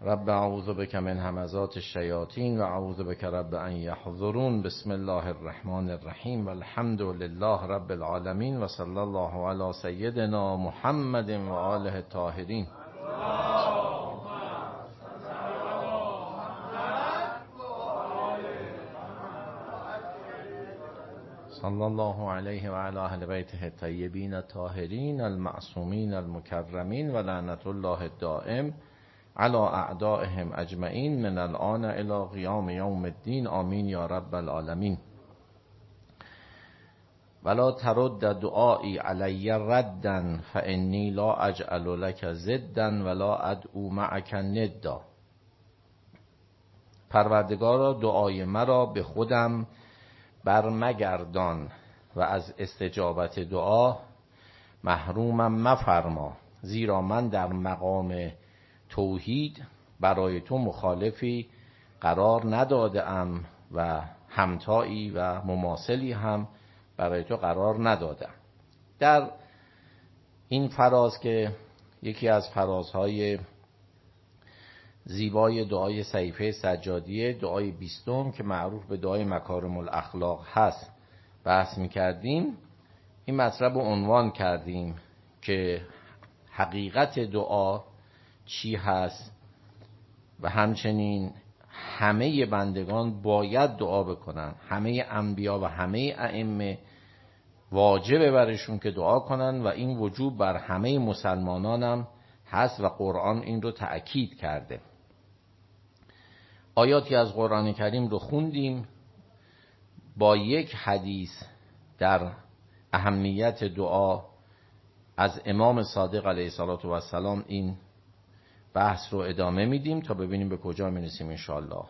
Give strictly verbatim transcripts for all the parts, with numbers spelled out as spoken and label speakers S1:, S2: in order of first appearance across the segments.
S1: رب اعوذ بک من همزات الشیاطین و اعوذ بک رب ان یحضرون. بسم الله الرحمن الرحیم و الحمد لله رب العالمین و صلی الله علی سیدنا محمد و آله الطاهرین. صلی الله علیه و علی اهل بیته الطیبین الطاهرین المعصومین المکرمین و لعنت الله الدائم علی اعدائهم اجمعین من الان الی قیام یوم الدین. آمین یا رب العالمین. ولا ترد دعایی علی ردا فانی لا اجعل لک ضدا ولا ادعو معک ندا. پروردگارا دعای مرا به خودم برمگردان و از استجابت دعا محرومم مفرما، زیرا من در مقام توحید برای تو مخالفی قرار نداده ام و همتایی و مماثلی هم برای تو قرار ندادم. در این فراز که یکی از فرازهای زیبای دعای صحیفه سجادیه، دعای بیستم که معروف به دعای مکارم الاخلاق هست، بحث می‌کردیم. این مطلب رو عنوان کردیم که حقیقت دعا چی هست و همچنین همه بندگان باید دعا بکنن. همه انبیا و همه ائمه واجبه برشون که دعا کنن و این وجوب بر همه مسلمانان هم هست و قرآن این رو تأکید کرده. آیاتی از قرآن کریم رو خوندیم، با یک حدیث در اهمیت دعا از امام صادق علیه السلام این بحث رو ادامه میدیم تا ببینیم به کجا میرسیم انشاءالله.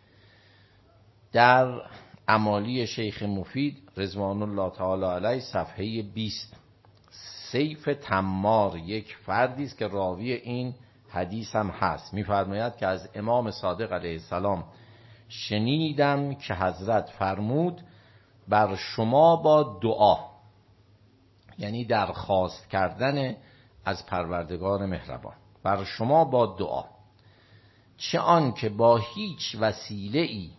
S1: در امالی شیخ مفید رضوان الله تعالی علیه صفحه بیست، سیف تمار یک فردی است که راوی این حدیث هم هست، میفرماید که از امام صادق علیه السلام شنیدم که حضرت فرمود بر شما با دعا، یعنی درخواست کردن از پروردگار مهربان، بر شما با دعا، چه آن که با هیچ وسیله ای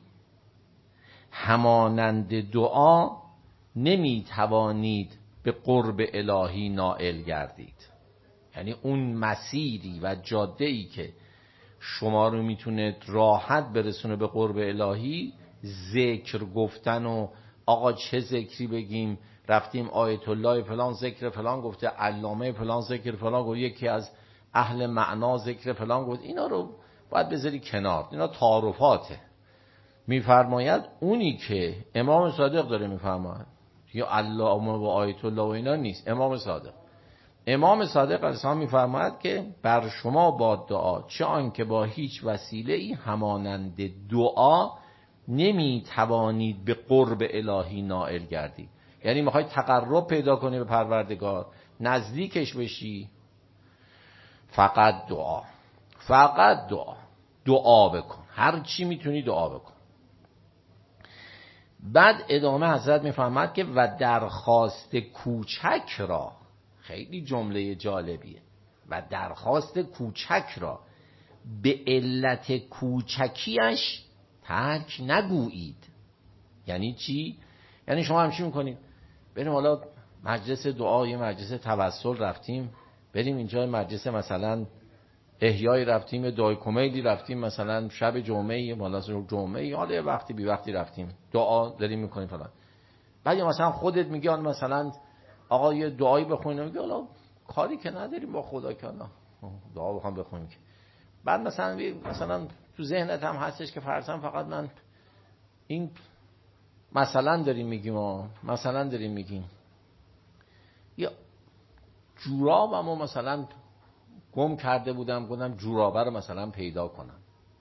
S1: همانند دعا نمی توانید به قرب الهی نائل گردید. یعنی اون مسیری و جاده‌ای که شما رو میتونه راحت برسونه به قرب الهی، ذکر گفتن و آقا چه ذکری بگیم، رفتیم آیت الله فلان ذکر فلان گفته، علامه فلان ذکر فلان گفته، یکی از اهل معنا ذکر فلان گفت، اینا رو باید بذاری کنار، اینا تعارفاته. میفرماید اونی که امام صادق داره میفرماید، یا علامه و آیت الله و اینا نیست، امام صادق امام صادق علیه السلام میفرماید که بر شما با دعا، چه آن که با هیچ وسیله ای همانند دعا نمی توانید به قرب الهی نائل گردید. یعنی میخوای تقرب پیدا کنی به پروردگار، نزدیکش بشی، فقط دعا، فقط دعا، دعا بکن، هر چی میتونی دعا بکن. بعد ادامه حضرت میفرماید که و درخواست کوچک را، خیلی جمله جالبیه، و درخواست کوچک را به علت کوچکیش ترک نگویید. یعنی چی؟ یعنی شما همچی میکنید، بریم حالا مجلس دعا، یه مجلس توسل رفتیم، بریم اینجا مجلس مثلا احیای رفتیم، دعای کمیلی رفتیم، مثلا شب جمعه، حالا جمعه، حالا یه وقتی بی وقتی رفتیم دعا داریم میکنیم فلان. بعد مثلا خودت میگی مثلا آقا یه دعایی بخونیم، میگه حالا کاری که نداریم با خدا که نه دعا بخوام بخونیم که. بعد مثلا مثلا تو ذهنت هم هستش که فرضاً فقط من این مثلا داریم میگیم و مثلا داریم میگیم یا جورابمو مثلا گم کرده بودم، گفتم جورابه رو مثلا پیدا کنم.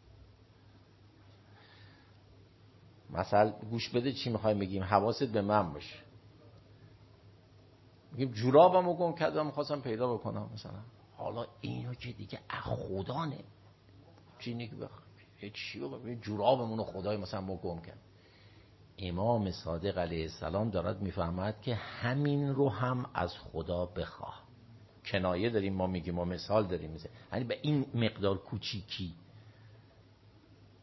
S1: مثلا گوش بده چی میخوایم بگیم، حواست به من باشه. میگیم جورابمو گم کردم میخواستم پیدا بکنم مثلا. حالا اینو که دیگه خدا نه چی نگی بخواه چی بگم، جورابمونو خدای مثلا ما گم کرد. امام صادق علیه السلام دارد میفهمد که همین رو هم از خدا بخواه. کنایه داریم ما میگیم، ما مثال داریم میزه، یعنی به این مقدار کوچیکی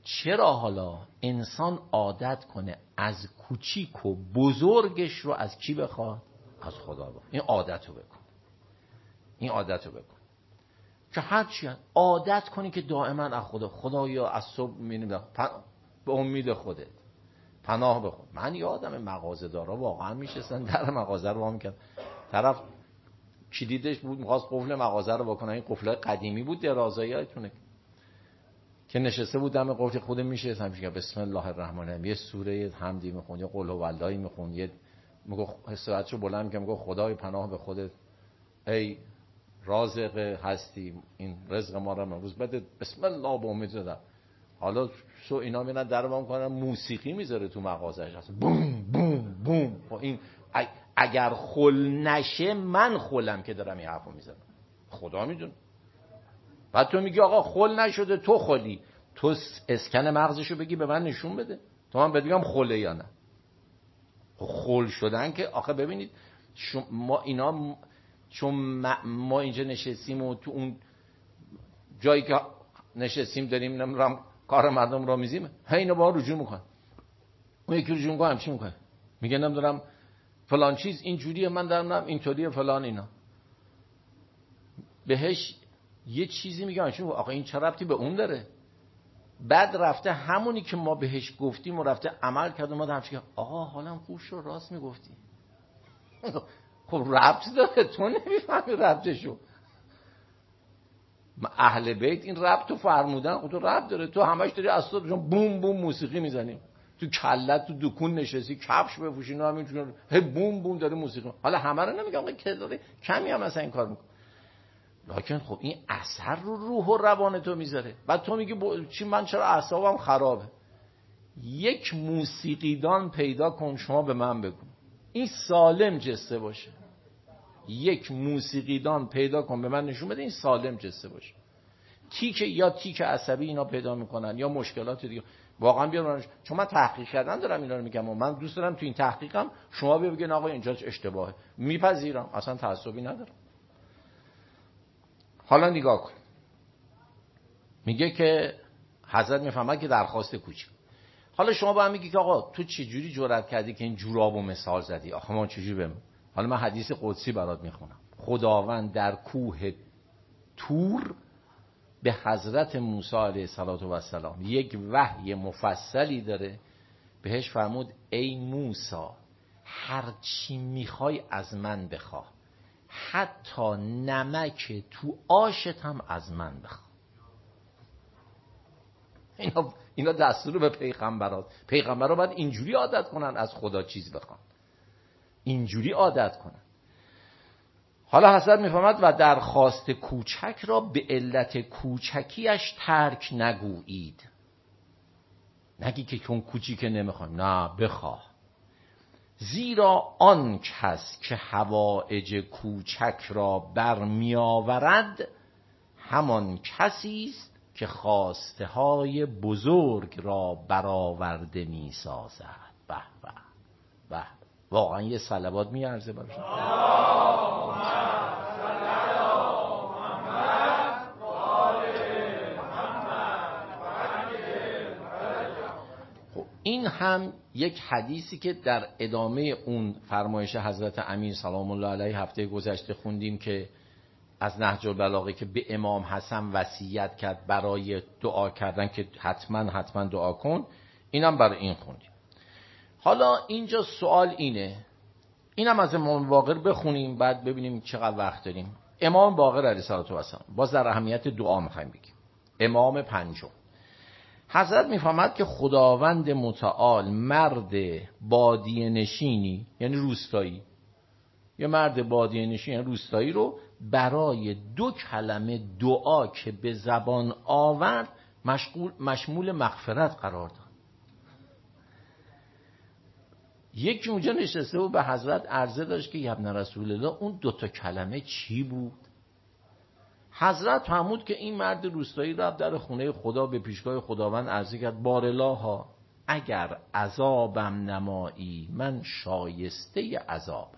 S1: چرا حالا انسان عادت کنه از کوچیک و بزرگش رو از کی بخواد؟ از خدا بخواد. این عادت رو بکن، این عادت رو بکن که هرچی عادت کنی که دائما از خدا خدایا از صبح می‌بینیم به امید خودت پناه بخون. من یادم مغازه دارا واقعا میشستن در مغازه رو وا می‌کرد، طرف کلیدش بود می‌خواست قفل مغازه رو بکنه، این قفل‌های قدیمی بود درازایی‌هاتونه که نشسته بود دم قفل خود میشه همیشه که بسم الله الرحمن الرحیم یه سوره حمدی میخوند یا قل هواللهی میخوند، یه میگه حسابشو بلند میگه میگه خدای پناه به خودت ای رازق هستی این رزق ما رو امروز بده بسم الله با امید زدم. حالا سو اینا میرن درو میکنن موسیقی میذاره تو مغازش اصلا بوم بوم بوم. این اگر خل نشه من خلم که دارم این حرفو میزنم، خدا میدونه. بعد تو میگی آقا خل نشده تو خلی، تو اسکن مغزشو بگی به من نشون بده تو من بگم خله یا نه. خل شدن که آخه ببینید ما اینا چون ما اینجا نشستیم و تو اون جایی که نشستیم داریم نمیدونم کار مردم را میزیم، هی اینا با رجوع میکنن، اون یکی رجوع میکنه همچی میکنه میگه نمیدونم فلان چیز اینجوریه من دارم نم اینطوریه فلان اینا. بهش یه چیزی میگم چون آقا این چه ربطی به اون داره؟ بعد رفته همونی که ما بهش گفتیم و رفته عمل کرد و ما همچین آقا حالم خوب شد راست میگفتی. خب ربط داره، تو نمیفهمی ربطشو. اهل بیت این ربط رو فرمودن، خب تو ربط داره، تو همش داری از صبح بوم بوم موسیقی میزنیم تو کلت تو دکون نشستی کفش بپوشین و همینجوری هی بوم بوم داره موسیقی. حالا همه رو نمیگم که داره کمی هم مثلا این کار میکنه، لکن خب این اثر رو روح و روان تو میذاره. بعد تو میگی ب... چی من چرا اعصابم خرابه؟ یک موسیقیدان پیدا کن شما به من بگو این سالم جسته باشه. یک موسیقیدان پیدا کن به من نشون بده این سالم جسته باشه. تیک یا تیک عصبی اینا پیدا میکنن یا مشکلات دیگه. واقعا بیارم چون من تحقیق کردن دارم اینا رو میگم و من دوست دارم تو این تحقیقم شما بگین آقا اینجا اشتباهه، میپذیرم اصلا تعصبی ندارم. حالا نگاه کن میگه که حضرت میفهمد که درخواست کوچیک. حالا شما با هم میگی که آقا تو چجوری جرأت کردی که این جورابو مثال زدی؟ آخه ما چجوری بم حالا من حدیث قدسی برات میخونم. خداوند در کوه طور به حضرت موسی علیه السلام یک وحی مفصلی داره، بهش فرمود ای موسی هر چی میخوای از من بخواه، حتی نمک تو آشت هم از من بخواه. اینا اینا دستور به پیغمبرات. پیغمبرا باید اینجوری عادت کنن از خدا چیز بخوان، اینجوری عادت کنن. حالا حضرت میفهمد و درخواست کوچک را به علت کوچکیش ترک نگویید. نگی که چون کوچیکه نمیخوام، نه بخواه. زیرا آن کس که حوائج کوچک را برمی آورد همان کسی است که خواسته های بزرگ را برآورده می سازد. به به به، واقعا یه صلوات می ارزه براش. این هم یک حدیثی که در ادامه اون فرمایش حضرت امیر سلام الله علیه هفته گذشته خوندیم که از نهج البلاغه که به امام حسن وصیت کرد برای دعا کردن که حتما حتما دعا کن. اینم برای این خوندیم. حالا اینجا سوال اینه، اینم از امام باقر بخونیم بعد ببینیم چقدر وقت داریم. امام باقر علیه السلام باز در اهمیت دعا میخوایم بگیم. امام پنجم حضرت میفهمد که خداوند متعال مرد بادیه نشینی یعنی روستایی، یه مرد بادیه نشین یعنی روستایی رو برای دو کلمه دعا که به زبان آورد مشغول مشمول مغفرت قرار داد. یکی اونجا نشسته و به حضرت عرضه داشت که ابن رسول الله اون دوتا کلمه چی بود؟ حضرت فرمود که این مرد روستایی رفت در خونه خدا به پیشگاه خداوند عرضه کرد بارالها اگر عذابم نمایی من شایسته عذابم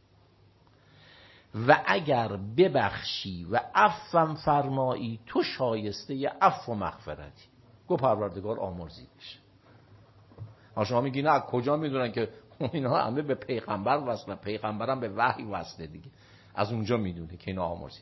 S1: و اگر ببخشی و عفوم فرمایی تو شایسته عفو و مغفرتی. گفت پروردگار آمرزیدش. شما میگین نه کجا میدونن که اینا همه به پیغمبر وصله، پیغمبرم به وحی وصله دیگه، از اونجا میدونه که اینا آمرزید.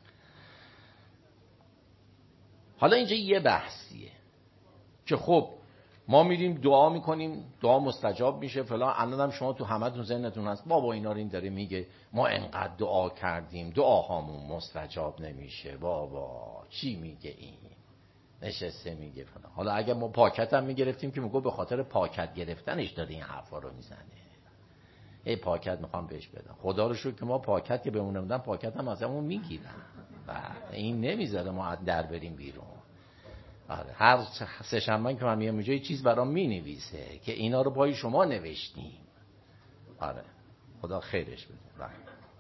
S1: حالا اینجا یه بحثیه که خب ما میریم دعا میکنیم، دعا مستجاب میشه فلان. الانم شما تو همتون ذهنتون هست بابا اینا رو این داره میگه ما انقدر دعا کردیم دعاهامون مستجاب نمیشه، بابا چی میگه این، نشسته میگه فلان. حالا اگه ما پاکت هم میگرفتیم که میگه به خاطر پاکت گرفتنش داره این حرفا رو میزنه، ای پاکت میخوام بهش بدم. خدا رو شکر که ما پاکت که بهمون نمیدن پاکت هم ازمون میگیرن و این نمیذاره ما در بریم بیرون. آره هر سه شنبه که من میام اینجا یه چیز برام مینویسه که اینا رو پای شما نوشتیم. آره خدا خیرش بده.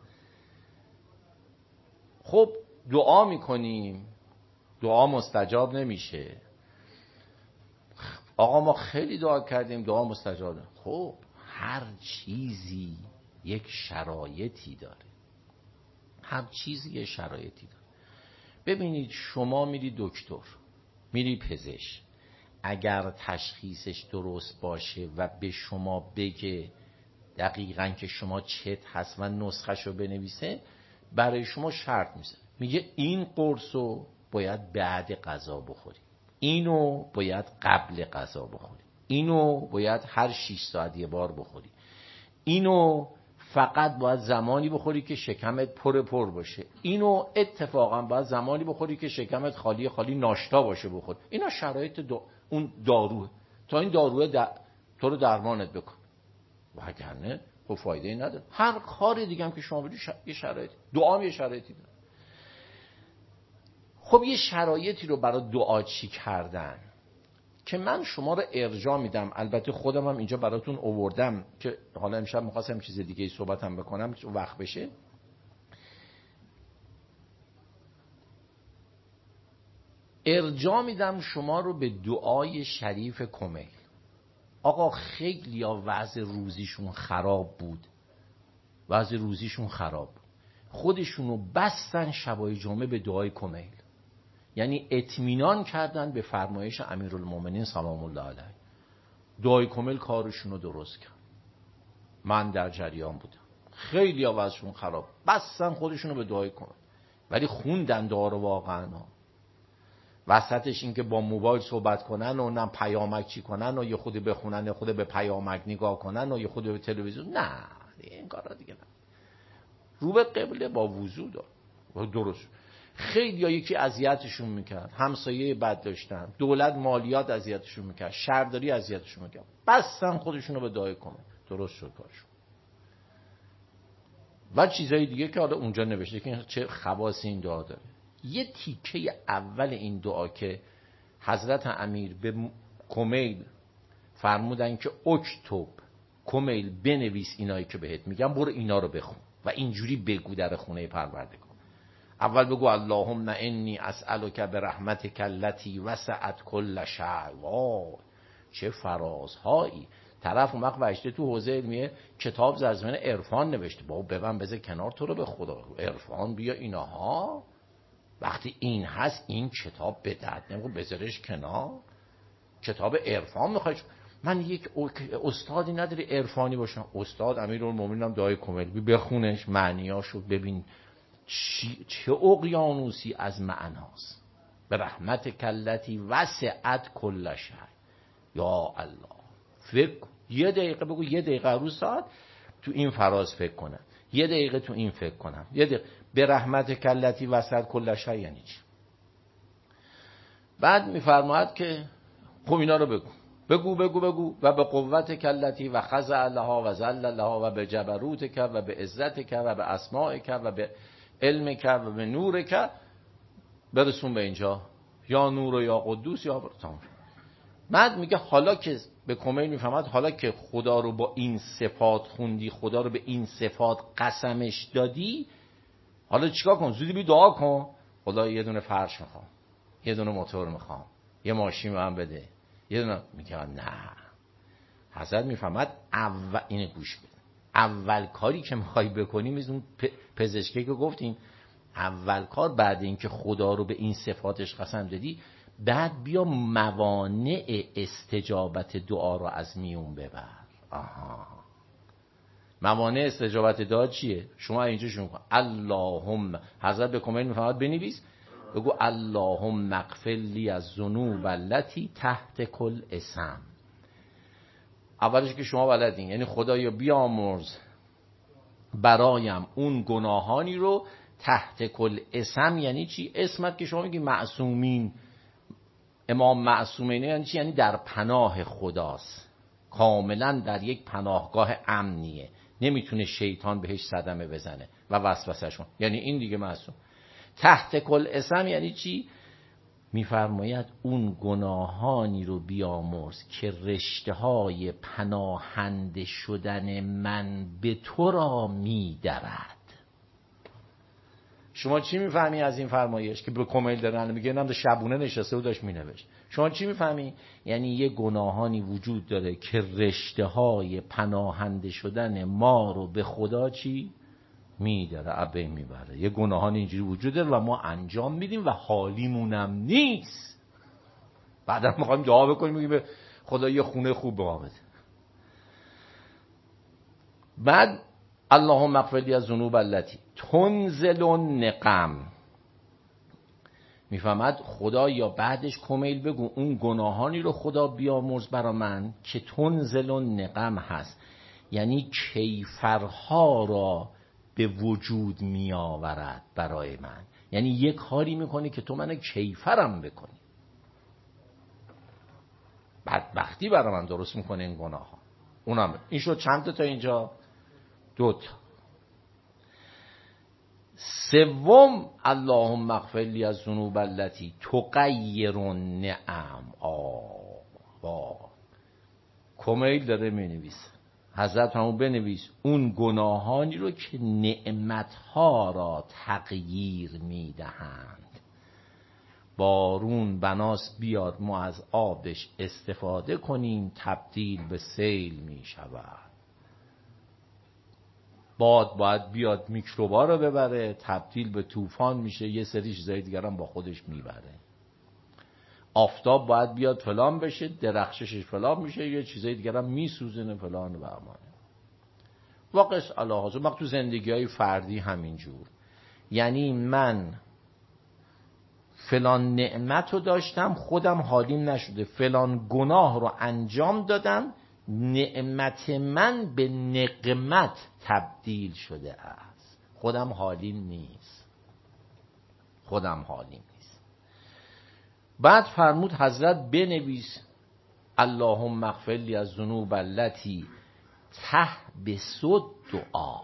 S1: خب دعا میکنیم، دعا مستجاب نمیشه. آقا ما خیلی دعا کردیم دعا مستجاب نمیشه. خب هر چیزی یک شرایطی داره، هر چیزی یک شرایطی داره. ببینید شما میری دکتر، میری پزشک، اگر تشخیصش درست باشه و به شما بگه دقیقاً که شما چت هست و نسخه‌شو بنویسه، برای شما شرط میزنه، میگه این قرصو باید بعد غذا بخوری، اینو باید قبل غذا بخوری، اینو باید هر شش ساعت یه بار بخوری، اینو فقط باید زمانی بخوری که شکمت پر پر باشه، اینو اتفاقا باید زمانی بخوری که شکمت خالی خالی ناشتا باشه بخور. اینا شرایط دا... اون داروه تا این داروه در... تو رو درمانت بکن، وگرنه خب فایده ای نداره. هر کار دیگه هم که شما بدید ش... یه شرایط، دعا هم یه شرایطی داره. خب یه شرایطی رو برای دعا چی کردن که من شما رو ارجاع میدم. البته خودم هم اینجا براتون آوردم که حالا امشب می‌خواستم چیز دیگه ای صحبتم بکنم که وقت بشه. ارجاع میدم شما رو به دعای شریف کمیل. آقا خیلی ها وضع روزیشون خراب بود، وضع روزیشون خراب بود، خودشونو بستن شبای جمعه به دعای کمیل، یعنی اطمینان کردن به فرمایش امیرالمومنین سلام الله علیه. دعای کمیل کارشونو درست کرد. من در جریان بودم. خیلی ها وضعشون خراب، بستن خودشونو به دعای کمیل، ولی خوندن دعا رو واقعا. وسطش این که با موبایل صحبت کنن و نه پیامک چی کنن و یه خودی بخونن یه خودی به پیامک نگاه کنن و یه خودی به تلویزیون، نه این کارا دیگه نه. رو به قبله با وضو دار درست. خیلی ها یکی اذیتشون میکرد، همسایه بد داشتن، دولت مالیات اذیتشون میکرد، شهرداری اذیتشون میکرد، بستن خودشونو به دعای کنن، درست شد کارشون. و چیزای دیگه که حالا اونجا نوشته که چه خواص این دعا داره. یه تیکه اول این دعا که حضرت امیر به کمیل فرمودن که اکتب، کمیل بنویس اینایی که بهت میگم، برو اینا رو بخون و اینجوری بگو در خونه پروردگار. اول بگو اللهم انی اسألک برحمتک التی وسعت کل شیء. وای چه فرازهایی. طرف اون وقت وجده تو حوزه علمیه کتاب زرزمین عرفان نوشته، بابا ببن بذار کنار، تو رو به خدا عرفان بیا اینها. وقتی این هست این کتاب به درد نمیخوره، بذارش کنار. کتاب عرفان میخوای. من یک استادی نداری عرفانی باشم، استاد امیرالمومنین هم دعای کمیل بخونش، معنیاشو ببین چه اقیانوسی از معناست. به رحمت کلتی وسعت کل شیء. یا الله، فکر یه دقیقه بگو، یه دقیقه روز ساعت تو این فراز فکر کنم، یه دقیقه تو این فکر کنم، یه دقیقه به رحمت کلتی وسعت کل شیء یعنی چی؟ بعد میفرماید که خب اینا رو بگو بگو بگو بگو و به قوت کلتی و خضع لها و ذل لها و به جبروتک و به عزتک و به اسمائک و به علمک و به نورک، برسون به اینجا، یا نور و یا قدوس یا برتام. بعد میگه حالا که به کمیل میفهمد حالا که خدا رو با این صفات خوندی، خدا رو به این صفات قسمش دادی، حالا چیکار کن؟ زودی بی دعا کن. خدا یه دونه فرش میخوام، یه دونه موتور میخوام، یه ماشین من بده، یه دونه. میگه نه. حضرت میفهمد اول اینو گوش بده، اول کاری که میخوای بکنی میزون پزشکی که گفتیم، اول کار بعد این که خدا رو به این صفاتش قسم دادی، بعد بیا موانع استجابت دعا رو از میون ببر. آها، موانع استجابت دعا چیه؟ شما اینجا شروع کن اللهم، حضرت به کمیل میفهمد بنویس، بگو اللهم اغفر لی از ذنوب التي تحت کل اسم. اولش که شما بلدین، یعنی خدایا بیامرز برایم اون گناهانی رو تحت کل اسم. یعنی چی؟ اسمت که شما میگی معصومین، امام معصومین یعنی چی؟ یعنی در پناه خداست، کاملا در یک پناهگاه امنیه، نمیتونه شیطان بهش صدمه بزنه و وسوسه‌شون، یعنی این دیگه معصوم. تحت کل اسم یعنی چی؟ میفرماید اون گناهانی رو بیامرز که رشته های پناهنده شدن من به تو را میدرد. شما چی میفهمی از این فرمایش که به کمیل دارن میگه؟ نم شبونه نشسته و داشت مینوشت. شما چی میفهمی؟ یعنی یه گناهانی وجود داره که رشته های پناهنده شدن ما رو به خدا چی میداره، عبه میبره. یه گناهان اینجوری وجود داره و ما انجام میدیم و حالیمونم نیست. بعدا میخوایم دعا بکنیم میگیم به خدا یه خونه خوب به ما بده. بعد اللهم اغفر لی از ذنوب التي تنزل النقم. میفهمد خدا یا بعدش کمیل بگو اون گناهانی رو خدا بیامرز برا من که تنزل النقم هست، یعنی کیفرها را به وجود می آورد برای من. یعنی یک کاری میکنی که تو من کیفرم بکنی، بدبختی برای من درست میکنه این گناه ها. اونم این شد چند تا اینجا؟ دو تا. سوم اللهم اغفر لی از ذنوب التي تغیر النعم. آه کمیل داره مینویسه، حضرت همون بنویس اون گناهانی رو که نعمتها را تغییر میدهند. بارون بناس بیاد ما از آبش استفاده کنیم، تبدیل به سیل میشود. باد باید بیاد میکروبا رو ببره، تبدیل به طوفان میشه، یه سری چیزای دیگر هم با خودش میبره. آفتاب باید بیاد فلان بشه، درخششش فلان میشه، یه چیزای دیگر هم میسوزنه فلان و امانه. واقعش علاوه بر تو زندگی های فردی همینجور. یعنی من فلان نعمت رو داشتم خودم حالیم نشده، فلان گناه رو انجام دادم نعمت من به نقمت تبدیل شده است، خودم حالیم نیست، خودم حالیم نیست. بعد فرمود حضرت بنویس اللهم اغفر لی از ذنوب التي تحبس الدعا.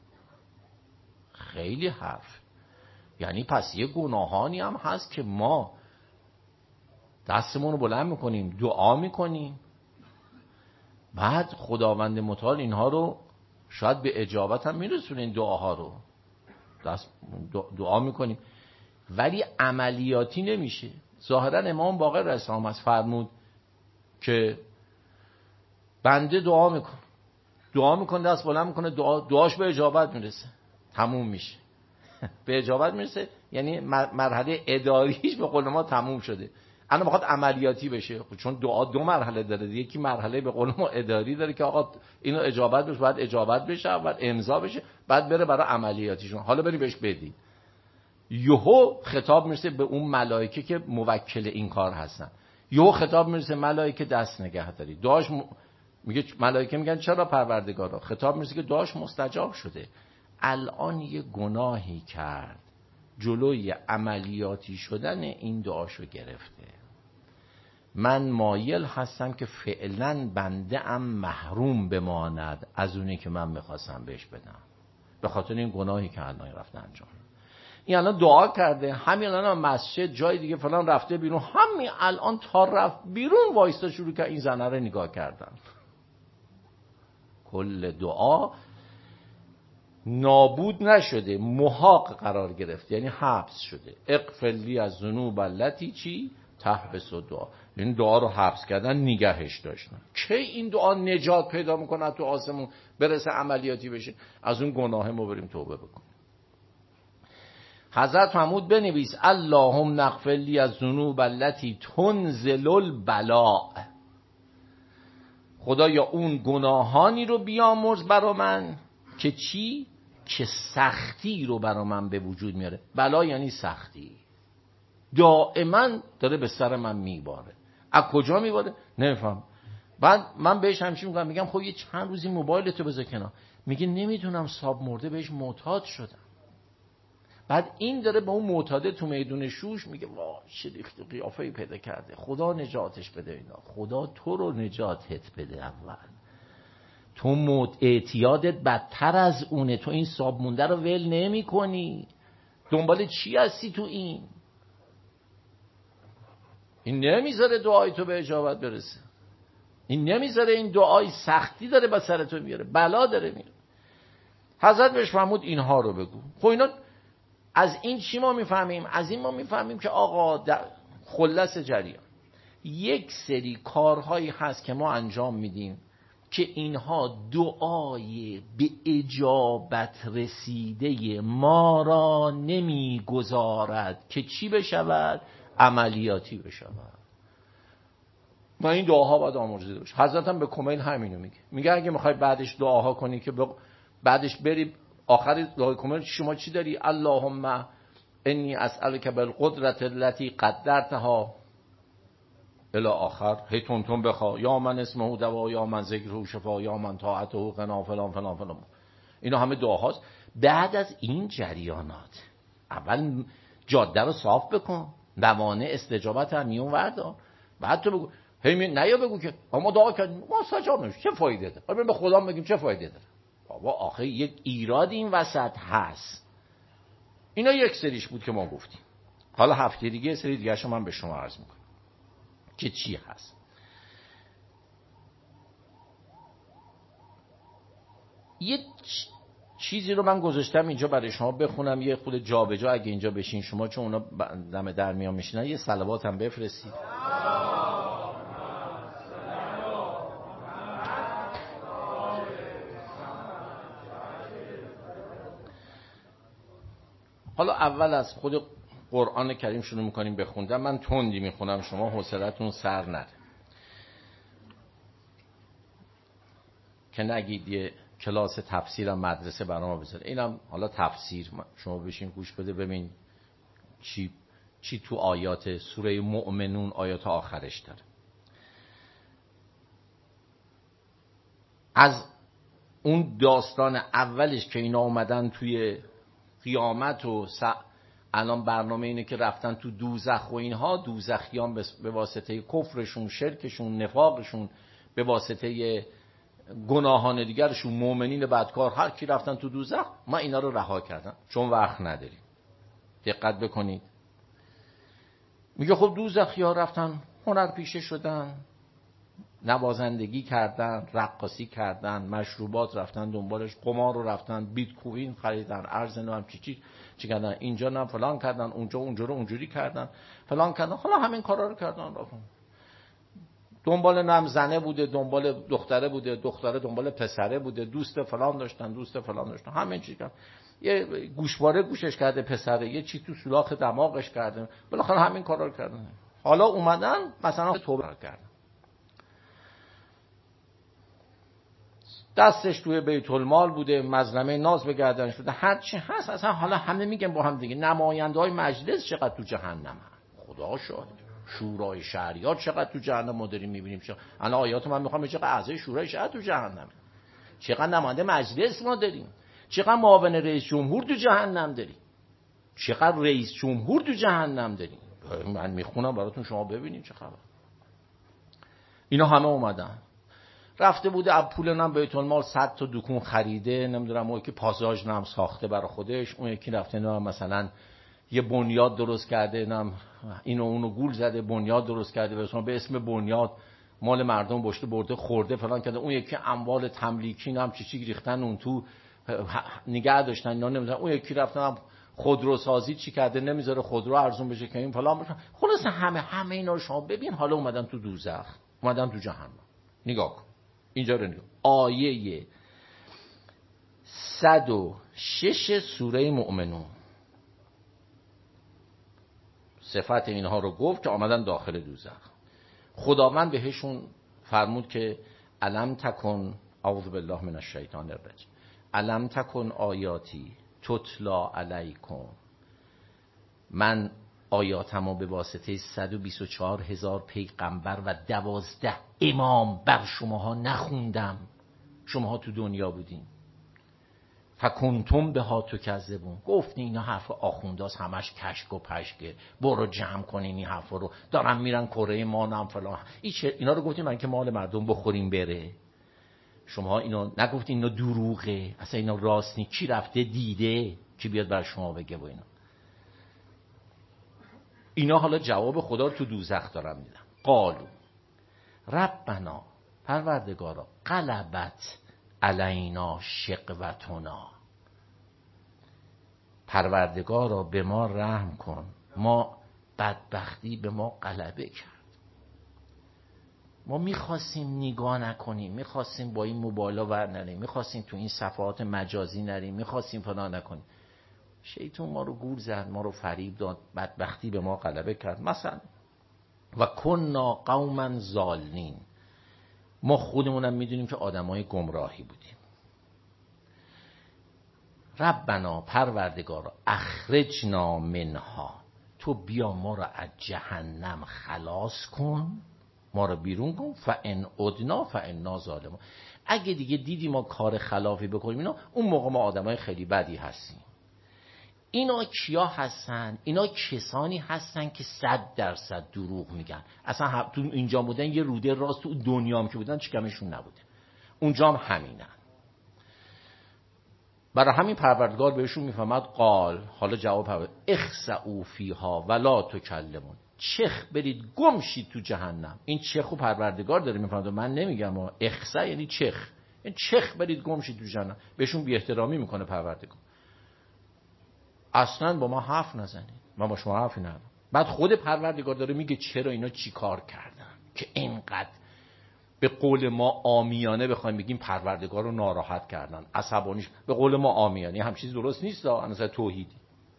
S1: خیلی حرف، یعنی پس یه گناهانی هم هست که ما دستمون رو بلند میکنیم دعا میکنیم، بعد خداوند متعال اینها رو شاید به اجابت هم میرسونه، این دعاها رو دست دعا میکنیم ولی عملیاتی نمیشه. ظاهرا امام باقر رسام از فرمود که بنده دعا میکنه دعا میکنه دست بلند میکنه دعا دعاش به اجابت میرسه، تموم میشه به اجابت میرسه، یعنی مرحله اداریش به قول ما تموم شده. الان میخواد عملیاتی بشه، چون دعا دو مرحله داره، یکی مرحله به قول ما اداری داره که آقا اینو اجابت بشه، بعد اجابت بشه، بعد امضا بشه، بعد بره برای عملیاتیشون، حالا بری بهش بدی. یهو خطاب میرسه به اون ملائکه که موکل این کار هستن، یهو خطاب میرسه ملائکه دست نگه داری دعاش م... میگه ملائکه میگن چرا پروردگارا؟ خطاب میرسه که دعاش مستجاب شده. الان یه گناهی کرد جلوی عملیاتی شدن این دعاشو گرفته، من مایل هستم که فعلا بنده ام محروم بماند از اونی که من میخواستم بهش بدم به خاطر این گناهی که الان رفته انجام. این الان دعا کرده، همین الان مسجد جای دیگه فلان رفته بیرون، همین الان تا رفت بیرون وایستا شروع که این زنه رو نگاه کردن. کل دعا نابود نشده، محاق قرار گرفت، یعنی حبس شده. اغفر لی از ذنوب التي چی؟ تحبس الدعا. این دعا رو حبس کردن، نگهش داشتن. کی این دعا نجات پیدا میکنه تو آسمون برسه عملیاتی بشه؟ از اون گناه ما بریم توبه بکنیم. حضرت فرمود بنویس اللهم اغفر لی از ذنوب التي تنزل البلاء. خدایا اون گناهانی رو بیامرز برا من که چی؟ که سختی رو برا من به وجود میاره. بلا یعنی سختی، دائما داره به سر من میباره. از کجا میباره؟ نمیفهم. بعد من بهش همچین میگم میگم خب یه چند روزی موبایلتو بذار کنار. میگه نمیدونم صاحب مرده بهش معتاد شدم. بعد این داره به اون معتاده تو میدون شوش میگه واه چه قیافه‌ای پیدا کرده، خدا نجاتش بده. اینا خدا تو رو نجاتت بده. اول تو موت اعتیادت بدتر از اونه، تو این صاحب مونده رو ول نمی کنی. دنبال چی هستی تو این؟ این نمیذاره دعای تو به اجابت برسه. این نمیذاره، این دعای سختی داره با سر تو میاره، بلا داره میاره. حضرت بهش فرمود اینها رو بگو. خب اینا از این چی ما میفهمیم؟ از این ما میفهمیم که آقا در خلاص جریان یک سری کارهایی هست که ما انجام میدیم که اینها دعای به اجابت رسیده ما را نمیگذارد که چی بشود؟ عملیاتی بشود. و این دعاها باید آمرزیده باشه. حضرت هم به کمیل همینو میگه. میگه اگه میخوای بعدش دعاها کنی که بعدش بری آخر دعای کمیل شما چی داری؟ اللهم انی اسألک بالقدرت التي قدرتها الی آخر، هی تون تون بخوا یا من اسمه دوا یا من ذکره شفا یا من طاعته غنا فلان فلان فلان. اینا همه دعاهاست. بعد از این جریانات اول جاده رو صاف بکن، موانع استجابت هم میون وردار. بعد تو بگو هی نیا بگو که ما دعا کردیم ما استجاب نمیشه، چه فایده داره؟ بریم به خدا بگیم چه فایده داره؟ بابا آخه یک ایراد این وسط هست. اینا یک سریش بود که ما گفتیم. حالا هفته دیگه سری دیگه شو من به شما عرض میکنم که چی هست. یه چیزی رو من گذاشتم اینجا برای شما بخونم، یه خود جا به جا اگه اینجا بشین شما، چون اونا دم در میان میشینن، یه صلوات هم بفرستید. حالا اول از خود قرآن کریم شروع میکنیم بخوندن. من تندی میخونم، شما حوصلتون سر نره که نگید یه کلاس تفسیرم مدرسه برام بذاره. اینم حالا تفسیر، شما بشین گوش بده ببین چی چی تو آیات سوره مؤمنون آیات آخرش داره. از اون داستان اولش که اینا اومدن توی قیامت و س... الان برنامه اینه که رفتن تو دوزخ و اینها، دوزخیان به واسطه کفرشون، شرکشون، نفاقشون، به واسطه گناهان دیگرشون، مؤمنین بدکار، هر کی رفتن تو دوزخ، ما اینا رو رها کردم چون وقت نداریم. دقت بکنید. میگه خب دوزخیا رفتن هنرپیشه شدن، نوازندگی کردن، رقاصی کردن، مشروبات رفتن دنبالش، قمار رو رفتن، بیت کوین خریدن، ارز نمیدونم چی چی چی کردن، اینجا نه فلان کردن، اونجا اونجا رو اونجوری کردن، فلان کردن. حالا همین کارا رو کردن. دنبال نم زنه بوده، دنبال دختره بوده، دختره دنبال پسره بوده، دوست فلان داشتن، دوست فلان داشتن، همین چی کردن. یه گوشواره گوشش کرده پسره، یه چی تو سوراخ دماغش کرده، بالاخره همین کارا رو کردن. حالا اومدن مثلا توبه کردن، دستش توی بیت المال بوده، مظلمه ناز به گردنش بوده، هر چی هست. اصلا حالا همه میگن با هم دیگه نماینده‌های مجلس چقدر تو جهنم هست. خدا شاهد. شورای شهریار چقدر تو جهنم ما داریم میبینیم. الان آیات من میخوام چقدر اعضای شورای شهر تو جهنم، چقدر نماینده مجلس ما داریم، چقدر معاون رئیس جمهور تو جهنم داریم، چقدر رئیس جمهور تو جهنم داریم. من میخونم براتون شما ببینید چه خبر. اینا همه اومدن، رفته بوده از پول نم بیت المال صد تا دکون خریده، نمیدونم اون که پاساژ نم ساخته برای خودش، اون یکی رفته نه مثلا یه بنیاد درست کرده، نم اینو اونو گول زده، بنیاد درست کرده به به اسم بنیاد مال مردم بشته برده خورده فلان کرده. اون یکی اموال تملیکی نم چی چی ریختن اون تو نگه داشتن اینا نمیدونم. اون یکی رفتن خودروسازی چی کرده، نمیذاره خودرو ارزون بشه که این فلان بشه. خلاص همه همه اینا رو شما ببین. حالا اومدن تو دوزخ، اومدن تو جهنم. نگاه کن اینجا رو نگاه. آیه صد و شش سوره مؤمنون. صفت اینها رو گفت که آمدن داخل دوزخ. خداوند بهشون فرمود که الم تکن، اعوذ بالله من الشیطان الرجیم، الم تکن آیاتی تتلا علیکم، من آیاتمو به واسطه صد و بیست و چهار هزار پیغمبر و دوازده امام بر شماها نخوندم؟ شماها تو دنیا بودین، فکنتم بها تکذبون، گفتین اینا حرف آخونداست، همش کشک و پشکه، برو جمع کنین این حرفا رو، دارن میرن کره ما نم فلان، اینا رو گفتین من که مال مردم بخوریم بره. شما اینو نگفتین اینا دروغه، اصلا اینا راست نیست، کی رفته دیده کی بیاد بر شما بگه و اینا. اینا حالا جواب خدا رو تو دوزخ دارن میدن. قالو ربنا، پروردگارا، غلبت علینا شقوتنا، پروردگارا به ما رحم کن، ما بدبختی به ما غلبه کرد، ما میخواستیم نگاه نکنیم، میخواستیم با این موبایلا ور نریم، میخواستیم تو این صفحات مجازی نریم، میخواستیم فلان نکنیم، شیطان ما رو گول زد، ما رو فریب داد، بدبختی به ما غلبه کرد. مثلا و کنا قوما ضالین، ما خودمونم میدونیم که آدمای گمراهی بودیم. ربنا، پروردگارا، اخرجنا منها، تو بیا ما رو از جهنم خلاص کن، ما رو بیرون کن، فان عدنا فانا ظالمون، اگه دیگه دیدی ما کار خلافی بکنیم اینا، اون موقع ما آدمای خیلی بدی هستیم. اینا کیا هستن؟ اینا کسانی هستن که صد درصد دروغ میگن. اصلا تو اینجا بودن یه روده راست، تو دنیا هم که بودن چیکمشون نبوده، اونجا هم همینن. برای همین پروردگار بهشون میفهمد قال، حالا جواب پروردگار، اخسئوا فیها ولا تکلمون، چخ برید گم شید تو جهنم. این چخو پروردگار داره میفهمد، من نمیگم. اخسا یعنی چخ، این چخ برید گم شید تو جهنم. بهشون بی احترامی میکنه پروردگار. اصلا با ما حرف نزنید، ما با شما حرفی ندارم. بعد خود پروردگار داره میگه چرا اینا چی کار کردن که اینقدر به قول ما عامیانه بخوایم بگیم پروردگار رو ناراحت کردن، عصبانیش. به قول ما عامیانه هم چیز درست نیست، از نظر توحیدی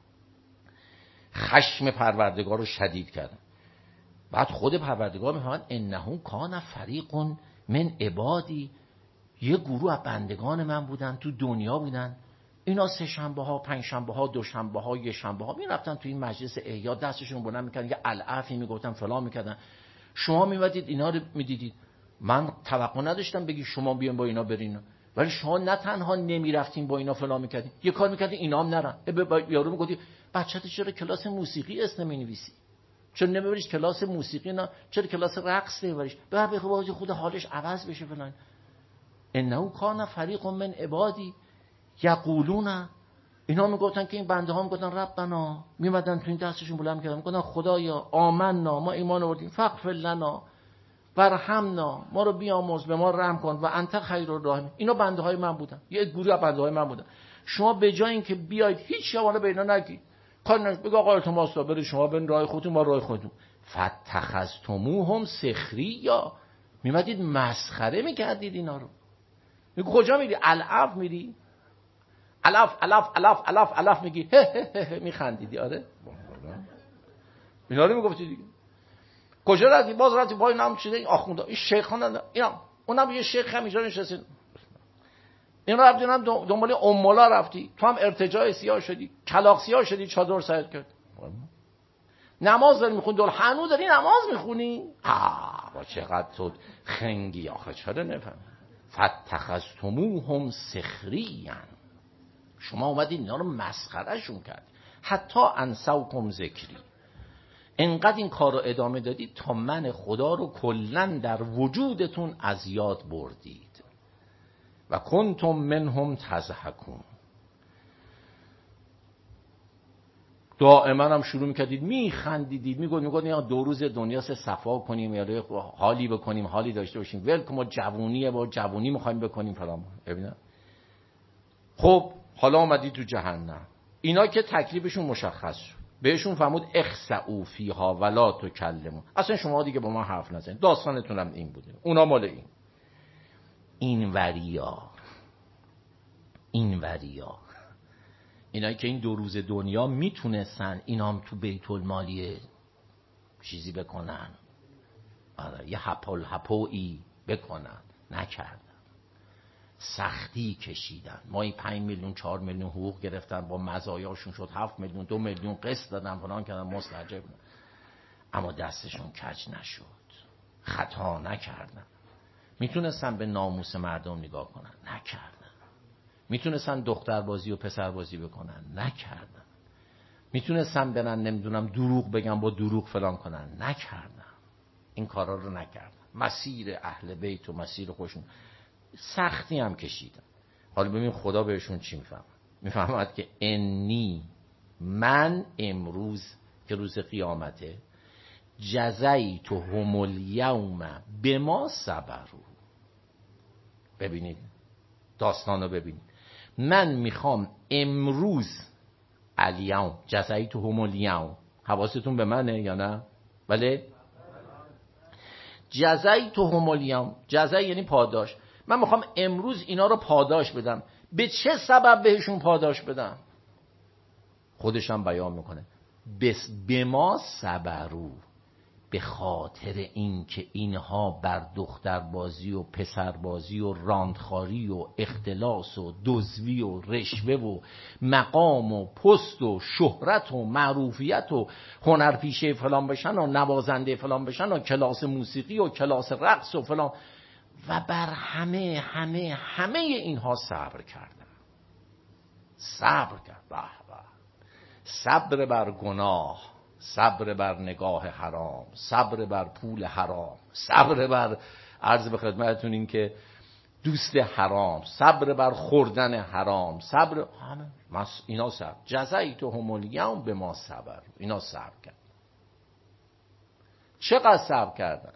S1: خشم پروردگار رو شدید کردن. بعد خود پروردگار میفهمد انه کان فریق من عبادی، یه گروه از بندگان من بودن، تو دنیا بودن، اینا سه شنبه ها، پنج شنبه ها، دو شنبه ها، یه شنبه ها میرفتن تو این مجلس احیا، دستشون بلند میکردن، یه العفی میگفتن، فلان میکردن. شما میمدید اینا رو میدیدید. من توقع نداشتم بگی شما بیان با اینا برین، ولی شما نه تنها نمیرفتین با اینا فلان میکردین، یه کار میکردین اینا هم نرن. یارو میگفت بچه‌ت چرا کلاس موسیقی اسم مینویسی؟ چرا نمیبریش کلاس موسیقی؟ نه چرا کلاس رقص نمیبریش؟ ببر به خود خود حالش عوض بشه فلان. انه کان فریق من عبادی یقولون، اینا میگفتن که این بنده ها میگفتن ربنا، میمدن تو این دستشون بلند میکردن میگفتن خدایا آمنا، ما ایمان آوردیم، فاغفر لنا ورحمنا، ما رو بیامرز، به ما رحم کن، و انت خیر الراحمین. اینا بنده های من بودن، یه گروه از بنده های من بودن. شما به جای اینکه بیاید هیچ شماره به اینا نگید، کار نش بگو آقا التماس برید شما برید راه خودتون، ما راه خودتون، فتخذتموهم سخریا، میمدید مسخره میکردید اینا رو. میگه کجا میری؟ الف میری؟ الف الف الف الف الف میگی، میخندیدی. آره اینا رو میگفتی دیگه. کجا رفتی؟ باز رفتی با نام شده این آخوندا، این شیخان، اینا اونم یه شیخ هم اینجا نشسته، اینا رفتی دنبال امولا رفتی، تو هم ارتجاع سیاه شدی، کلاغ سیاه شدی، چادر سرت کرد. نماز داری میخونی، دور هنوز داری نماز میخونی؟ آه با چقدر تو خنگی آخه، چرا نفهمی؟ فتخذتموهم سخریا، شما اومدید اینا رو مسخره شون کرد. حتی انسوکم ذکری، انقدر این کار رو ادامه دادید تا من خدا رو کلن در وجودتون از یاد بردید. و کنتم منهم تضحکون، دائما هم شروع میکردید میخندیدید، میگفت میگفت یا دو روز دنیا سه صفا کنیم یا حالی بکنیم، حالی داشته باشیم، ولکم ما جوونیه، با جوونی میخوایم بکنیم فلان. ببینم خب حالا اومدید تو جهنم، اینا که تکلیفشون مشخص شد، بهشون فرمود اخسئوا فیها ولا تکلمون، اصلا شما دیگه با ما حرف نزنید، داستانتون هم این بوده، اونا مال این. این وریا این وریا اینا که این دو روز دنیا میتونستن اینا هم تو بیت المالی چیزی بکنن، آره یه هپل هپویی بکنن، نکردن. سختی کشیدن. مایی پنج میلیون چهار میلیون حقوق گرفتن، با مزایاشون شد هفت میلیون، دو میلیون قسط دادن، فلان کردن، مستجب. اما دستشون کج نشد، خطا نکردن. میتونستن به ناموس مردم نگاه کنن، نکردن. میتونستن دختر بازی و پسر بازی بکنن، نکردن. میتونستن برن نمیدونم دروغ بگن، با دروغ فلان کنن، نکردن. این کارا رو نکردن. مسیر اهل بیت و مسیر خودشون سختی هم کشیدن. حالا ببین خدا بهشون چی میفهمد. میفهمد که انی، من امروز که روز قیامته، جزیتهم الیوم بما صبروا. ببینید داستان رو ببینید. من میخوام امروز، الیوم جزیتهم الیوم، حواستون به منه یا نه؟ بله. جزیتهم الیوم، جزای یعنی پاداش. من میخوام امروز اینا رو پاداش بدم. به چه سبب بهشون پاداش بدم؟ خودش هم بیان میکنه، بس بما صبروا، به خاطر این که اینها بر دختر بازی و پسر بازی و راندخاری و اختلاس و دزوی و رشوه و مقام و پست و شهرت و معروفیت و هنرپیشه فلان بشن و نوازنده فلان بشن و کلاس موسیقی و کلاس رقص و فلان، و بر همه همه همه اینها صبر کردن. صبر کرد. به به. صبر بر گناه، صبر بر نگاه حرام، صبر بر پول حرام، صبر بر عرض به خدمتتون این که دوست حرام، صبر بر خوردن حرام، صبر همه اینا صبر. جزیتهم الیوم بما صبر، اینا صبر کرد. چقدر صبر کردن؟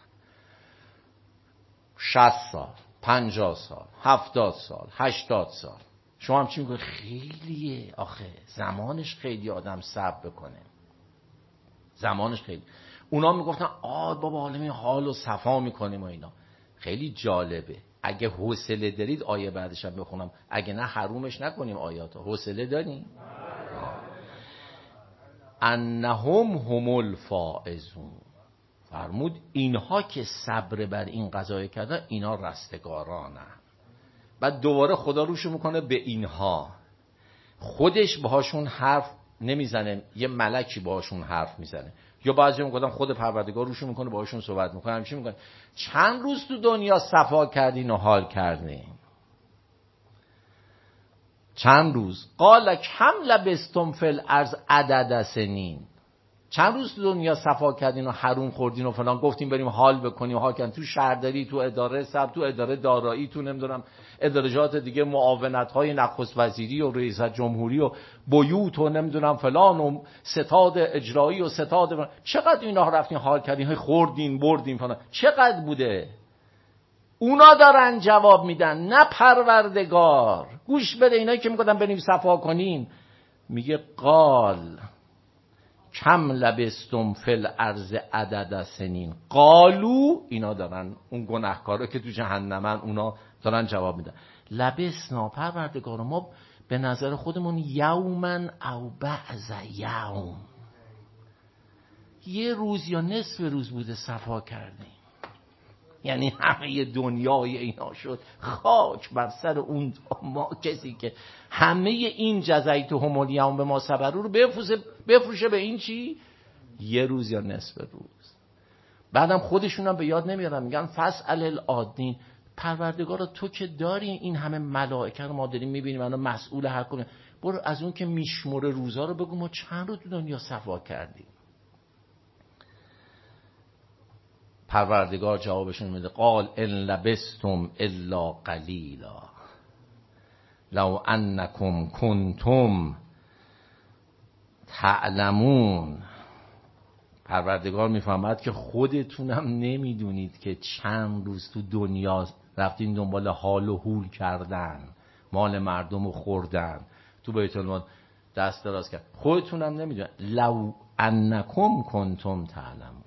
S1: شصت سال، پنجاه سال، هفتاد سال، هشتاد سال. شما هم چی میگوید؟ خیلیه آخه، زمانش خیلی آدم صبر بکنه، زمانش خیلی. اونا میگفتن آه بابا حالا می حال و صفا میکنیم و اینا. خیلی جالبه. اگه حوصله دارید آیه بعدش هم بخونم، اگه نه حرومش نکنیم آیاتو. حوصله دارین؟ انهم هم الفائزون. فرمود اینها که صبر بر این قضایه کردن، اینا رستگارانن. بعد دوباره خدا روشو میکنه به اینها، خودش باهاشون حرف نمیزنه، یه ملکی باهاشون حرف میزنه، یا بعضی میگن خود پروردگار روشو میکنه باهاشون صحبت میکنه. همیشه میگن چند روز تو دنیا صفا کردین و حال کردین؟ چند روز؟ قال کم لبستم فی الارض عدد سنین. چند روز تو دنیا صفا کردین و حروم خوردین و فلان، گفتیم بریم حال بکنیم، حال کردین تو شهرداری، تو اداره سب، تو اداره دارایی، تو نمیدونم ادارجات دیگه، معاونت های نخست وزیری و رئیس جمهوری و بیوت و نمیدونم فلان و ستاد اجرایی و ستاد، چقدر اینا رفتین حال کردین، خوردین بردین فلان، چقدر بوده؟ اونا دارن جواب میدن، نه پروردگار. گوش بده، اینایی که میگن بریم صفا کنیم، میگه قال کم لبستم فی الارض عدد سنین. قالو، اینا دارن، اون گناهکارا که تو جهنمن، اونا دارن جواب میدن. لبسنا، پروردگار ما به نظر خودمون یومن او بعض یوم، یه روز یا نصف روز بوده صفا کردیم. یعنی همه دنیای اینا شد خاک بر سر اون ما کسی که همه این جزیتهم الیوم بما صبروا رو بفروشه بفروشه به این چی؟ یه روز یا نصف روز. بعدم خودشون هم به یاد نمیارن، میگن فاسأل العادین. پروردگارا تو که داری این همه ملائکه رو ما داریم میبینیم، الان مسئول هر کنه، برو از اون که میشموره روزا رو بگو ما چند روز تو دنیا صفا کردیم. پروردگار جوابشون میده قال ان لبستم الا قلیلا لو انکم کنتم تعلمون. پروردگار میفهمد که خودتونم نمیدونید که چند روز تو دنیا رفتین دنبال حال و هول کردن، مال مردم رو خوردن، تو بیت المال دست دراز کرد، خودتونم نمیدونید. لو انکم کنتم تعلمون،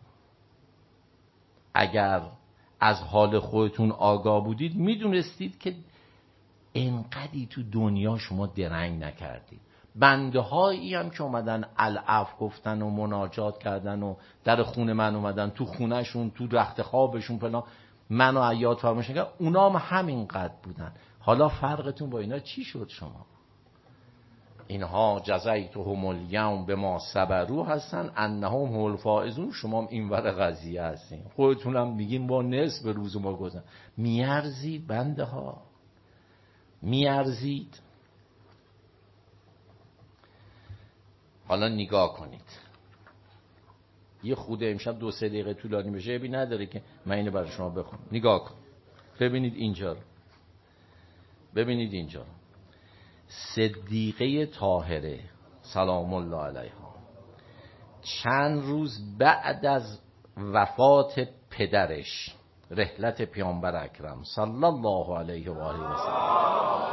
S1: اگر از حال خودتون آگاه بودید میدونستید که انقدی تو دنیا شما درنگ نکردید. بنده هایی هم که اومدن العفو گفتن و مناجات کردن و در خونه من اومدن، تو خونهشون، تو رخت خوابشون فلان، منو عیاد فرمایش کردن، اونا هم همینقدر بودن. حالا فرقتون با اینا چی شد شما؟ اینها جزیتهم الیوم بما صبروا هستن انهم هم الفائزون، شما هم اینور قضیه هستین. خودتونم میگین با نصف روز ما گذشت. میارزید بنده ها، میارزید. حالا نگاه کنید، یه خود امشب دو سه دقیقه طولانی بشه ابی نداره که من اینو برای شما بخونم. نگاه کن، ببینید اینجا رو، ببینید اینجا رو. صدیقه طاهره سلام الله علیها چند روز بعد از وفات پدرش، رحلت پیامبر اکرم صلی الله علیه و آله و سلم،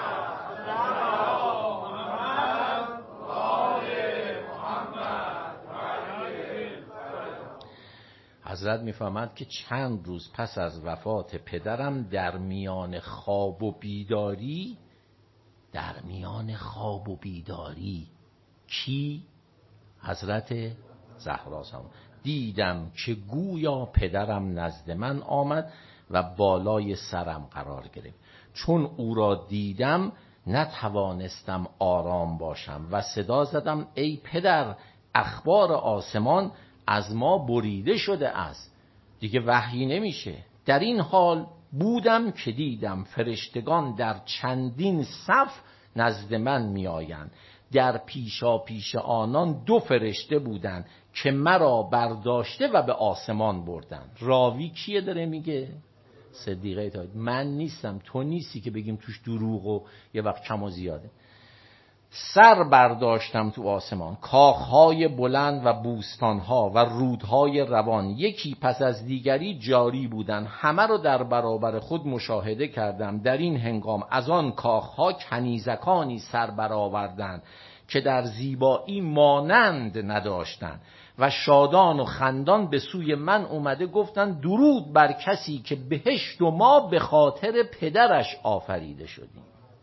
S1: حضرت میفهمد که چند روز پس از وفات پدرم در میان خواب و بیداری، در میان خواب و بیداری کی؟ حضرت زهرا هم دیدم که گویا پدرم نزد من آمد و بالای سرم قرار گرفت. چون او را دیدم نتوانستم آرام باشم و صدا زدم ای پدر، اخبار آسمان از ما بریده شده است، دیگه وحی نمیشه. در این حال بودم که دیدم فرشتگان در چندین صف نزد من می آیند. در پیشا پیش آنان دو فرشته بودند که مرا برداشته و به آسمان بردند. راوی کیه داره میگه؟ صدیقه طاهره. من نیستم، تو نیستی که بگیم توش دروغ و یه وقت کم و زیاده. سر برداشتم تو آسمان، کاخهای بلند و بوستانها و رودهای روان یکی پس از دیگری جاری بودند، همه رو در برابر خود مشاهده کردم. در این هنگام از آن کاخها کنیزکانی سر برآوردند که در زیبایی مانند نداشتند و شادان و خندان به سوی من اومده گفتند درود بر کسی که بهشت و ما به خاطر پدرش آفریده شدیم.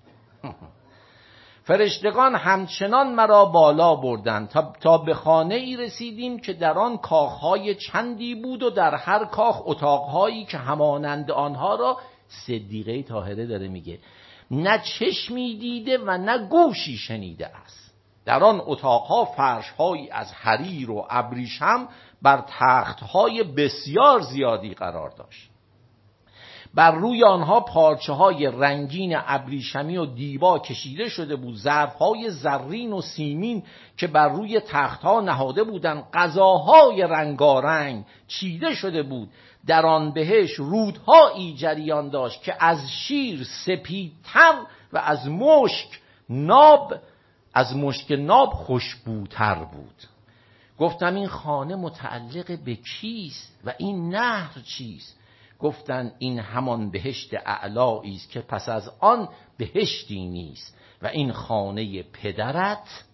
S1: فرشتگان همچنان مرا بالا بردند تا, تا به خانه ای رسیدیم که در آن کاخهای چندی بود و در هر کاخ اتاقهایی که همانند آنها را صدیقه طاهره داره میگه نه چشمی دیده و نه گوشی شنیده است. در آن اتاقها فرشهایی از حریر و ابریشم بر تختهای بسیار زیادی قرار داشت. بر روی آنها پارچه های رنگین ابریشمی و دیبا کشیده شده بود. ظرف های زرین و سیمین که بر روی تخت ها نهاده بودند غذاهای رنگارنگ چیده شده بود. در آن بهش رودهایی جریان داشت که از شیر سپیدتر و از مشک ناب از مشک ناب خوشبوتر بود. گفتم این خانه متعلق به کیست و این نهر چیست؟ گفتند این همان بهشت اعلایی است که پس از آن بهشتی نیست و این خانه پدرت.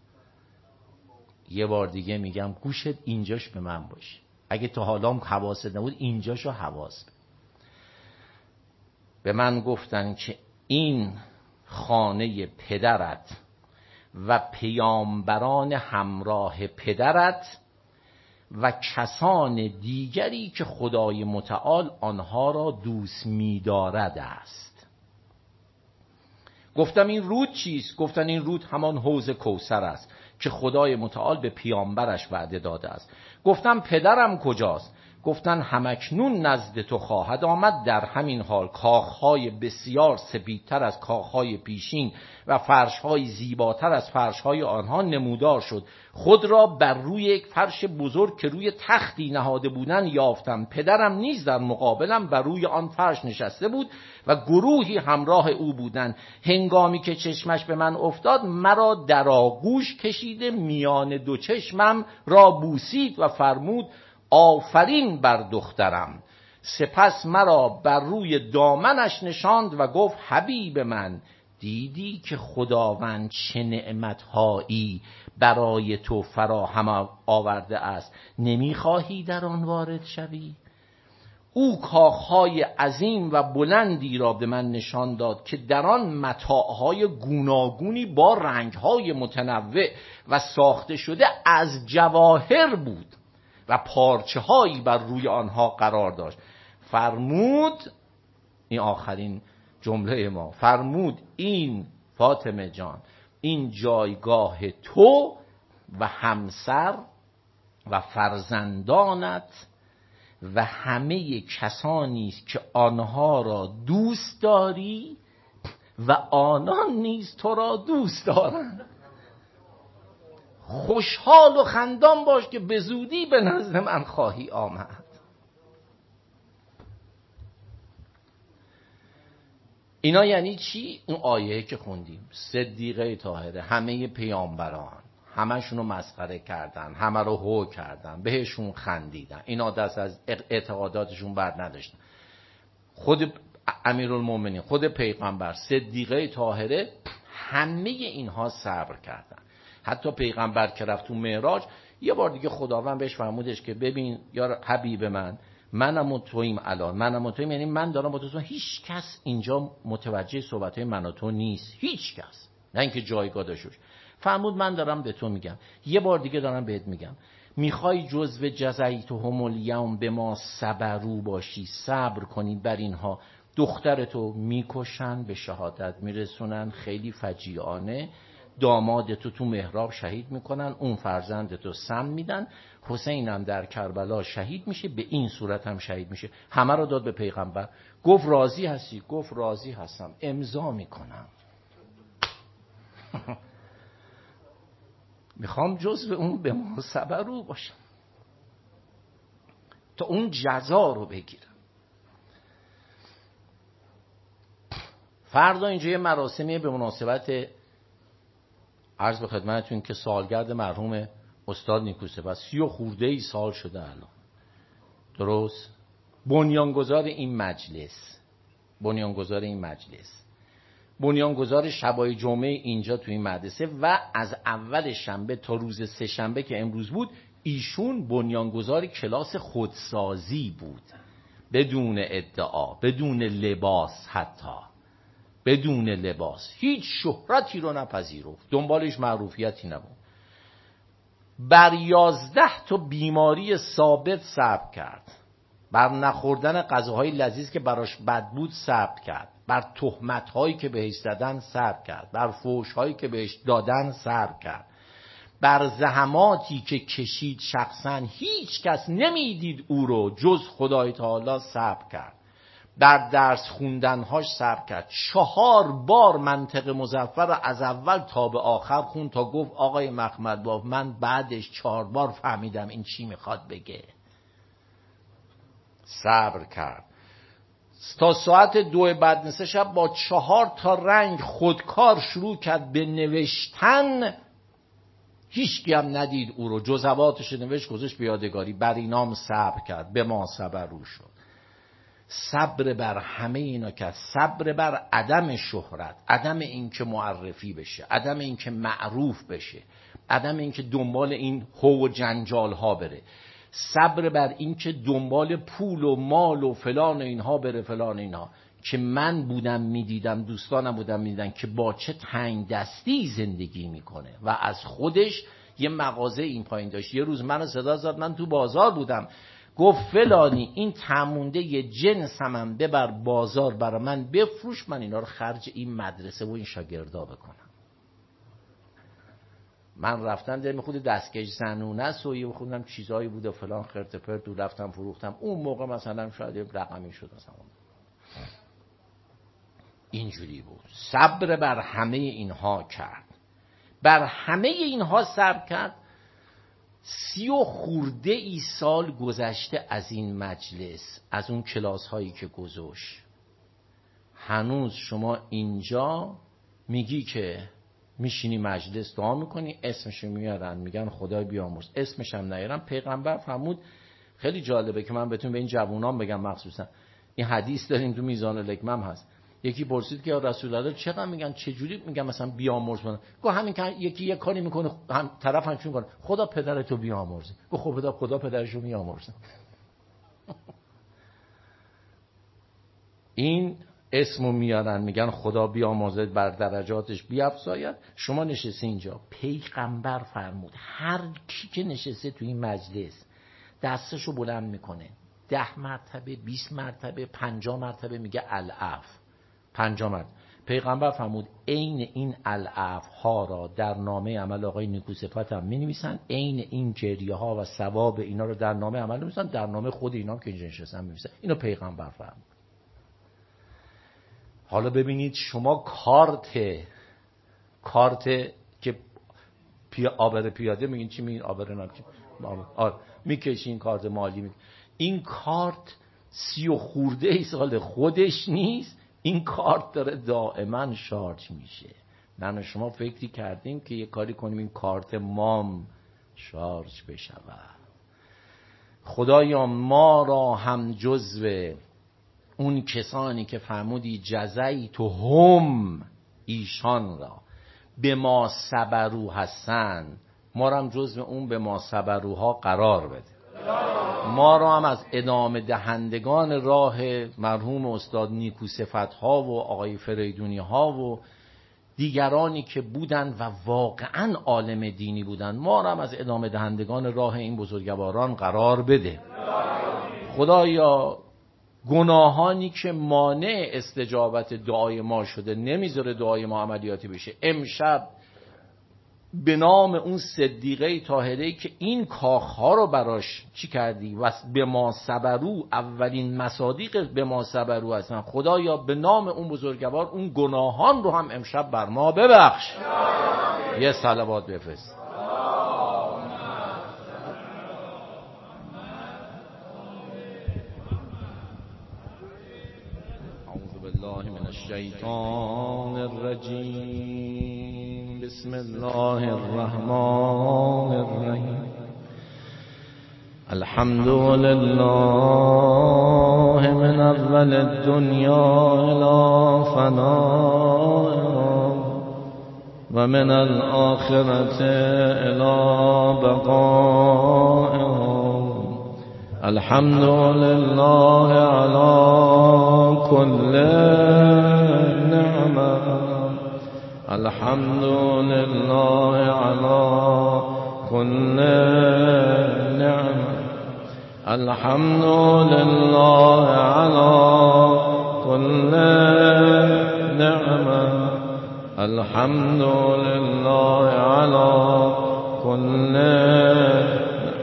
S1: یه بار دیگه میگم گوشت اینجاش به من باشه، اگه تا حالا هم حواست نبود اینجاشو حواس به. به من گفتن که این خانه پدرت و پیامبران همراه پدرت و کسان دیگری که خدای متعال آنها را دوست می‌دارد است. گفتم این رود چیست؟ گفتن این رود همان حوض کوثر است که خدای متعال به پیامبرش وعده داده است. گفتم پدرم کجاست؟ گفتن همکنون نزد تو خواهد آمد. در همین حال کاخهای بسیار سپیدتر از کاخهای پیشین و فرشهای زیباتر از فرشهای آنها نمودار شد. خود را بر روی یک فرش بزرگ که روی تختی نهاده بودن یافتم. پدرم نیز در مقابلم بر روی آن فرش نشسته بود و گروهی همراه او بودند. هنگامی که چشمش به من افتاد مرا در آغوش کشیده میان دو چشمم را بوسید و فرمود آفرین بر دخترم. سپس مرا بر روی دامنش نشاند و گفت حبیب من، دیدی که خداوند چه نعمتهایی برای تو فراهم آورده است، نمیخواهی در آن وارد شوی؟ او کاخهای عظیم و بلندی را به من نشان داد که در آن متاعهای گوناگونی با رنگهای متنوع و ساخته شده از جواهر بود و پارچه هایی بر روی آنها قرار داشت. فرمود، این آخرین جمله ما، فرمود این فاطمه جان، این جایگاه تو و همسر و فرزندانت و همه کسانی است که آنها را دوست داری و آنان نیز تو را دوست دارند. خوشحال و خندان باش که به زودی به نزد من خواهی آمد. اینا یعنی چی؟ اون آیه که خوندیم، صدیقه طاهره، همه پیامبران همشون رو مسخره کردن، همه رو هو کردن، بهشون خندیدن، اینا دست از اعتقاداتشون بر نداشتن. خود امیرالمومنین، خود پیغمبر، صدیقه طاهره، همه اینها صبر کردن. حتی پیغمبر که رفت تو معراج یه بار دیگه خداوند بهش فرمودش که ببین یا حبیب من، منم و توییم الان، منم و توییم، یعنی من دارم با تو، هیچ کس اینجا متوجه صحبتهای من و تو نیست، هیچ کس، نه اینکه جایگاه داشته. فرمود من دارم به تو میگم، یه بار دیگه دارم بهت میگم، میخوای جزو جزیتهم الیوم به ما صبرو باشی، صبر کنی بر اینها، دخترتو میکشن، به شهادت میرسونن، خیلی فجیعانه، دامادتو تو محراب شهید میکنن، اون فرزندتو سم میدن، حسین هم در کربلا شهید میشه، به این صورت هم شهید میشه. همه رو داد به پیغمبر. گفت راضی هستی؟ گفت راضی هستم، امضا میکنم. میخوام جزو اون به ما صبرو باشم تا اون جزا رو بگیرم. فردا اینجا یه مراسمی به مناسبت عرض به خدمتتون که سالگرد مرحوم استاد نیکوسپس، سی و خورده ای سال شده الان، درست؟ بنیانگذار این مجلس بنیانگذار این مجلس بنیانگذار شبای جمعه اینجا تو این مدرسه و از اول شنبه تا روز سه شنبه که امروز بود، ایشون بنیانگذار کلاس خودسازی بود، بدون ادعا، بدون لباس، حتی بدون لباس، هیچ شهرتی رو نپذیرفت، دنبالش معروفیتی نبود. بر یازده تا بیماری ثابت صبر کرد، بر نخوردن غذاهای لذیذ که براش بد بود صبر کرد، بر تهمت‌هایی که بهش زدن صبر کرد، بر فحش‌هایی که بهش دادن صبر کرد، بر زحماتی که کشید شخصا هیچ کس نمیدید او رو جز خدای تعالی صبر کرد، در درس خوندنهاش صبر کرد. چهار بار منطق مظفر از اول تا به آخر خون تا گفت آقای مخمد باب من بعدش چهار بار فهمیدم این چی میخواد بگه. صبر کرد تا ساعت دو بعد نصف شب با چهار تا رنگ خودکار شروع کرد به نوشتن. هیچکی هم ندید او رو، جزواتش نوشت گذاشت به یادگاری. بر اینام صبر کرد، به ما صبر رو شد. صبر بر همه اینا که صبر بر عدم شهرت، عدم این که معرفی بشه، عدم این که معروف بشه، عدم این که دنبال این هو و جنجال ها بره، صبر بر این که دنبال پول و مال و فلان اینها بره، فلان اینها که من بودم میدیدم، دوستانم بودم میدیدن که با چه تنگ دستی زندگی میکنه و از خودش یه مغازه این پایین داشت. یه روز منو صدا زد، من تو بازار بودم، گفت فلانی این تمونده یه جنس هم ببر بازار برای من بفروش، من اینا رو خرج این مدرسه و این شاگردا بکنم. من رفتم در خود دستکش زنونه است و یه خوندم چیزایی بود و فلان خرت پرت و رفتم فروختم. اون موقع مثلا شاید یه رقمی شد مثلا. اینجوری بود. صبر بر همه اینها کرد، بر همه اینها صبر کرد. سی و خورده ای سال گذشته از این مجلس، از اون کلاس هایی که گذاشت. هنوز شما اینجا میگی که میشینی مجلس دعا میکنی، اسمشو میارن میگن خدای بیامرز، اسمش هم نیارن. پیغمبر فرمود، خیلی جالبه که من بهتون به این جوونان بگم، مخصوصا این حدیث داریم تو میزان الحکمم هست. یکی پرسید که یا رسول الله چقدر میگن، چه جوری میگن مثلا بیامرز من؟ گفت همین که یکی یه کاری میکنه هم طرف همچون کنه، خدا پدرتو بیامرزه. گفت خب خدا خدا پدرشو میامرزه. این اسمو میارن میگن خدا بیامرزد بر درجاتش بیفزاید. شما نشسته اینجا، پیغمبر فرمود هر کی که نشسته تو این مجلس دستشو بلند میکنه ده مرتبه بیست مرتبه پنجاه مرتبه میگه العف، پنجاه مرتبه. پیغمبر فرمود عین این العف ها را در نامه عمل آقای نیکوصفت هم مینویسن، عین این جریه ها و ثواب اینا رو در نامه عمل مینویسن، در نامه خود اینا هم که اینجا نشستن مینویسن. اینو پیغمبر فرمود. حالا ببینید شما کارت کارت که پی آبر پیاده میگین چی میگین؟ آبر نام چی؟ آره میکشین کارت مالی می... این کارت سی و خورده ای سال خودش نیست، این کارت داره دائما شارژ میشه. من و شما فکری کردیم که یه کاری کنیم این کارت مام شارژ بشود. خدایا ما را هم جزو اون کسانی که فرمودی جزایی تو هم ایشان را به ما صبرو هستن، ما را هم جزو اون به ما صبروها قرار بده. ما را هم از ادامه دهندگان راه مرحوم استاد نیکوصفت ها و آقای فریدونی ها و دیگرانی که بودند و واقعا عالم دینی بودند، ما را هم از ادامه دهندگان راه این بزرگواران قرار بده. خدایا گناهانی که مانع استجابت دعای ما شده، نمیذاره دعای ما عملیاتی بشه، امشب به نام اون صدیقه طاهره که این کاخها رو براش چی کردی و به ما صبرو اولین مصادیق به ما صبرو هستن، خدایا به نام اون بزرگوار اون گناهان رو هم امشب بر ما ببخش. یه صلوات بفرست. بالله من الشیطان الرجیم. بسم الله الرحمن الرحیم. الحمد لله من اول الدنیا الى فنائها و من الآخرة الى بقائها. الحمد لله على كل نعمة. الحمد لله على كل نعمة. الحمد لله على كل نعمة. الحمد لله على كل نعمة.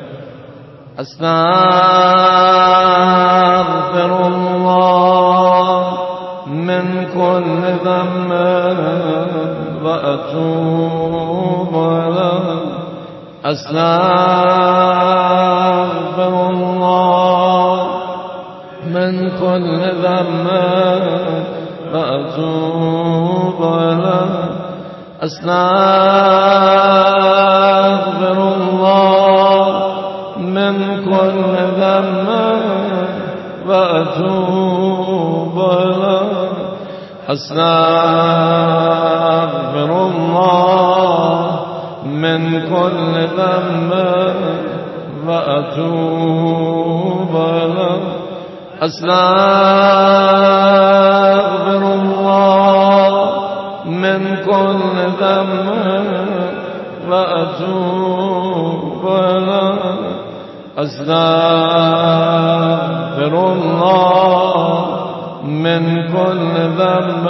S1: أستغفر الله من كل ذنب وأتوب إليه. أستغفر الله من كل ذنب وأتوب إليه. أستغفر الله من كل ذنب وأتوب إليه. أستغفر الله من كل ذنب وأتوب إليه. أستغفر الله من كل ذنب وأتوب إليه. أستغفر الله من كل ذنب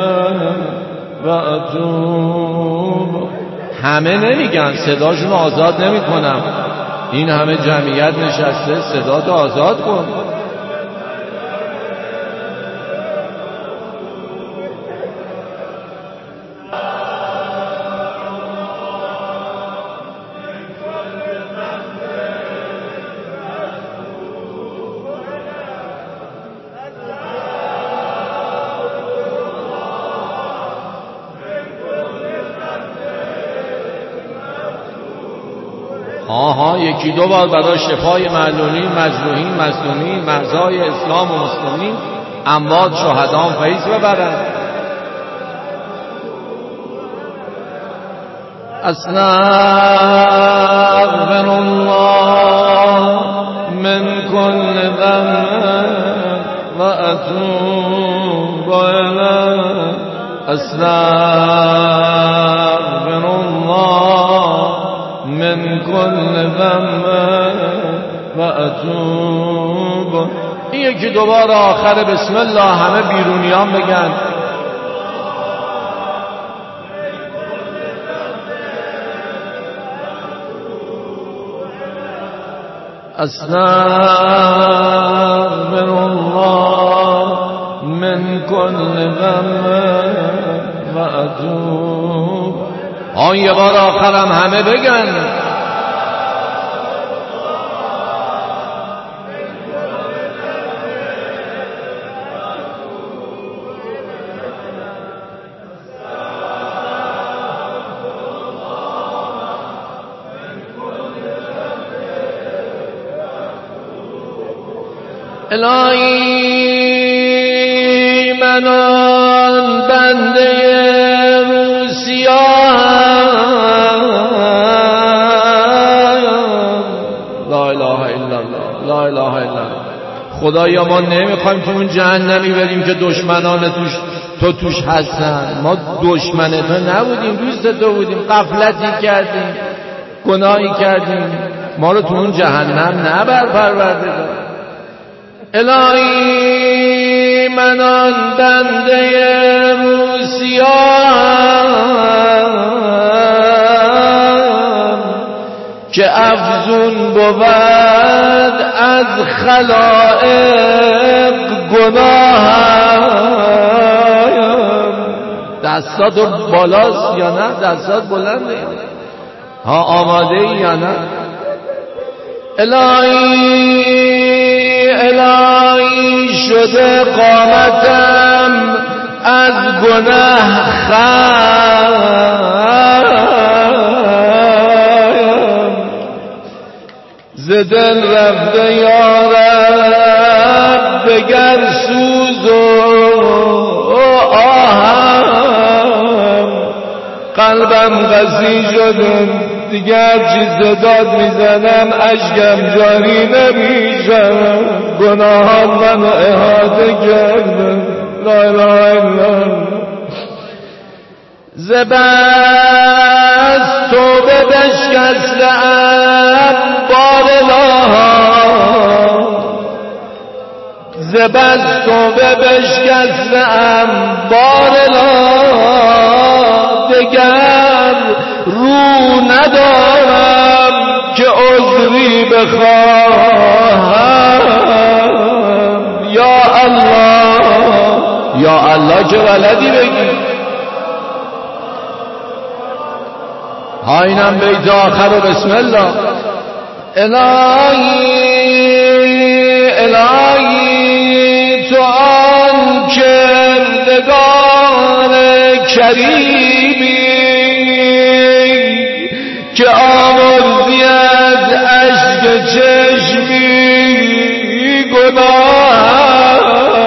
S1: وأتوب. همه نمیگن، صداشون آزاد نمی کنم. این همه جمعیت نشسته، صداتو آزاد کن. آها یکی دو بار برای شفای معلولین، مجروحین، مظلومین، مرزای اسلام و مسلمین، اموات، شهدان فیض ببرند. استغفر الله من كل ذنب و اتوب إليك أستغفر الله من كل ذنب و اتوب. این یکی دوباره آخر بسم الله همه بیرونیان بگن أستغفر الله من كل ذنب و اتوب. آن یه بار آخرم همه بگن الهی من آن بنده روسیاه لا اله الا الله لا اله الا الله. خدایا ما نمیخوایم تو اون جهنمی بریم که دشمنان توش تو توش هستن. ما دشمن تو نبودیم، دوست تو بودیم، غفلتی کردیم، گناهی کردیم، ما رو تو اون جهنم نبر پروردگار. الهی من آن بنده روسیام که افزون بود از خلائق گناهم. دستات بالاست یا نه؟ دستات بلنده ها؟ آماده ای یا نه؟ الهی الهی شده قامتم از گناه خم، ز دل رفته یا رب دگر سوز و آهم. قلبم قسی شده دیگر چیز داد میزنم، اشکم جاری نمیشم، گناهان منو احاطه کردن. لا اله الا الله. زبست توبه بشکستم بار الله، زبست توبه بشکستم بار الله، دگر رو ندارم که عذری بخواهم. یا الله یا الله که ولدی بگی. ها اینم بیت آخر و بسم الله. الهی الهی تو آن کردگار کریمی که آمرزی از اشک چشمی گناه،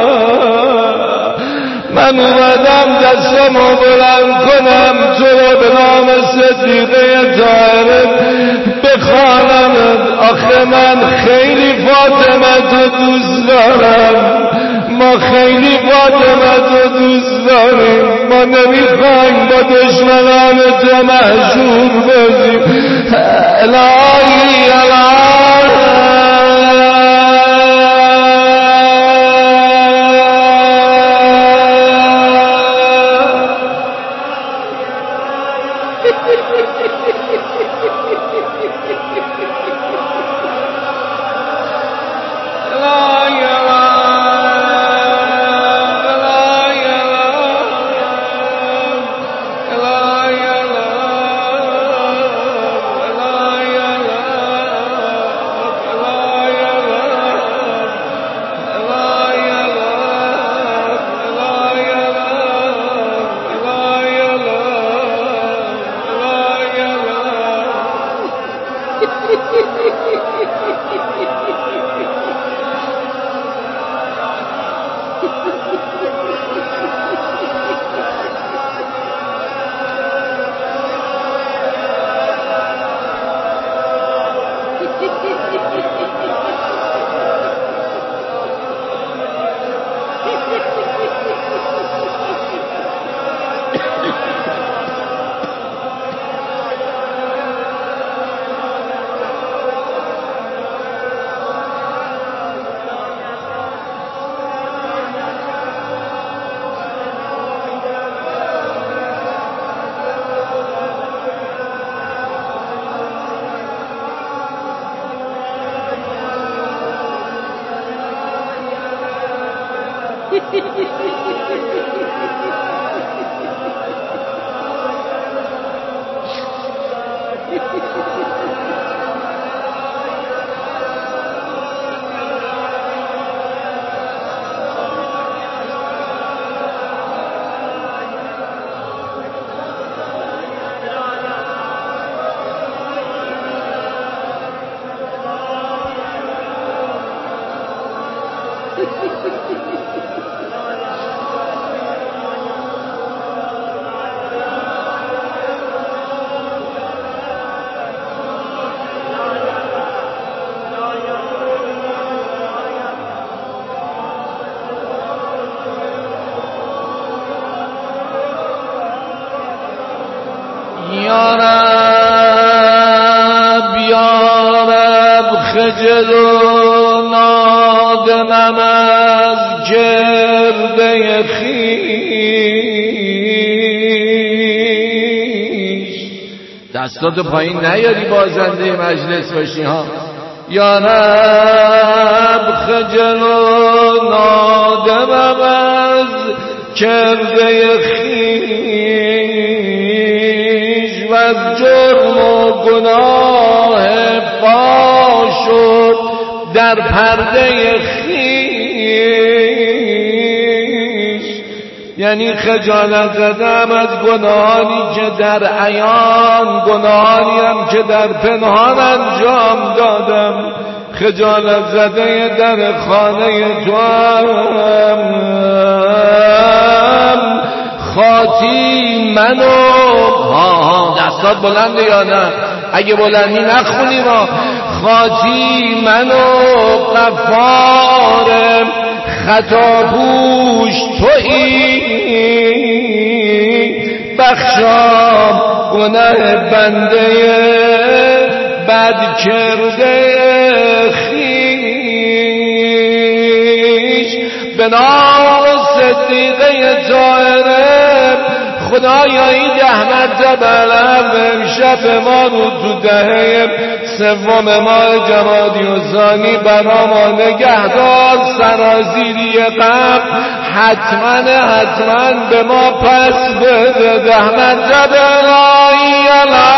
S1: من اومدم دستمو بلند کنم تو رو به نام صدیقه طاهره بخوانمت. آخه من خیلی فاطمه تو دوست دارم، ما خیلی فاطمه تو دوست داریم، ما نمیخوایم با دشمنان تو محشور بشیم. الهی الهی یا رب یا رب خجل و نادمم از گرده خویش. دستاتو پایین نیاری بازنده مجلس باشی ها. یا رب خجل و نادمم از گرده خویش و از جرم و گناه پا شد در پرده خویش. یعنی خجالت زدم از گناهانی که در عیان، گناهانی هم که در پنهان انجام دادم. خجالت زده در خانه تو هم خاطی منو. ها ها دستات بلنده یا نه؟ اگه بلندی نخونی ما. خاطی منو غفار خطا پوش تویی، بخشام گناه بنده بد کرده خویش. به نام صدیقه طاهره خدایا این رحمت بلند امشب ما رو تو دهه سوم ماه جمادی الثانی برا ما نگهدار. سرازیری غم حتما حتما به ما پس بده. رحمت بلایی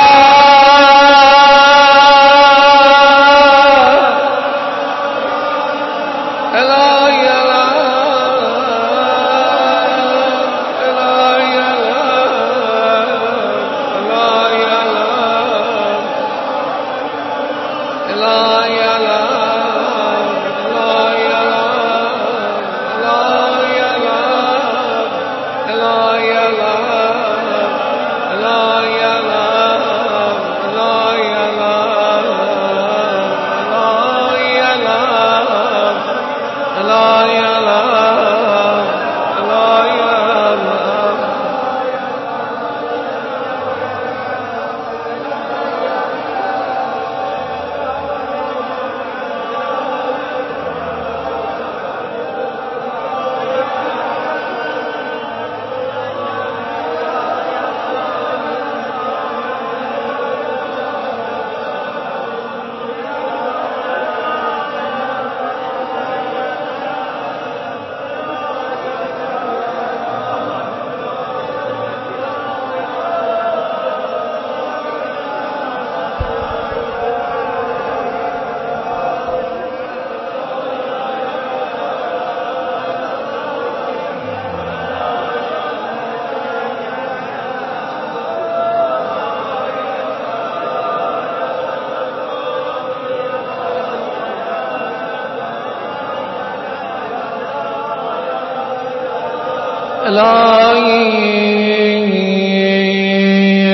S1: الهی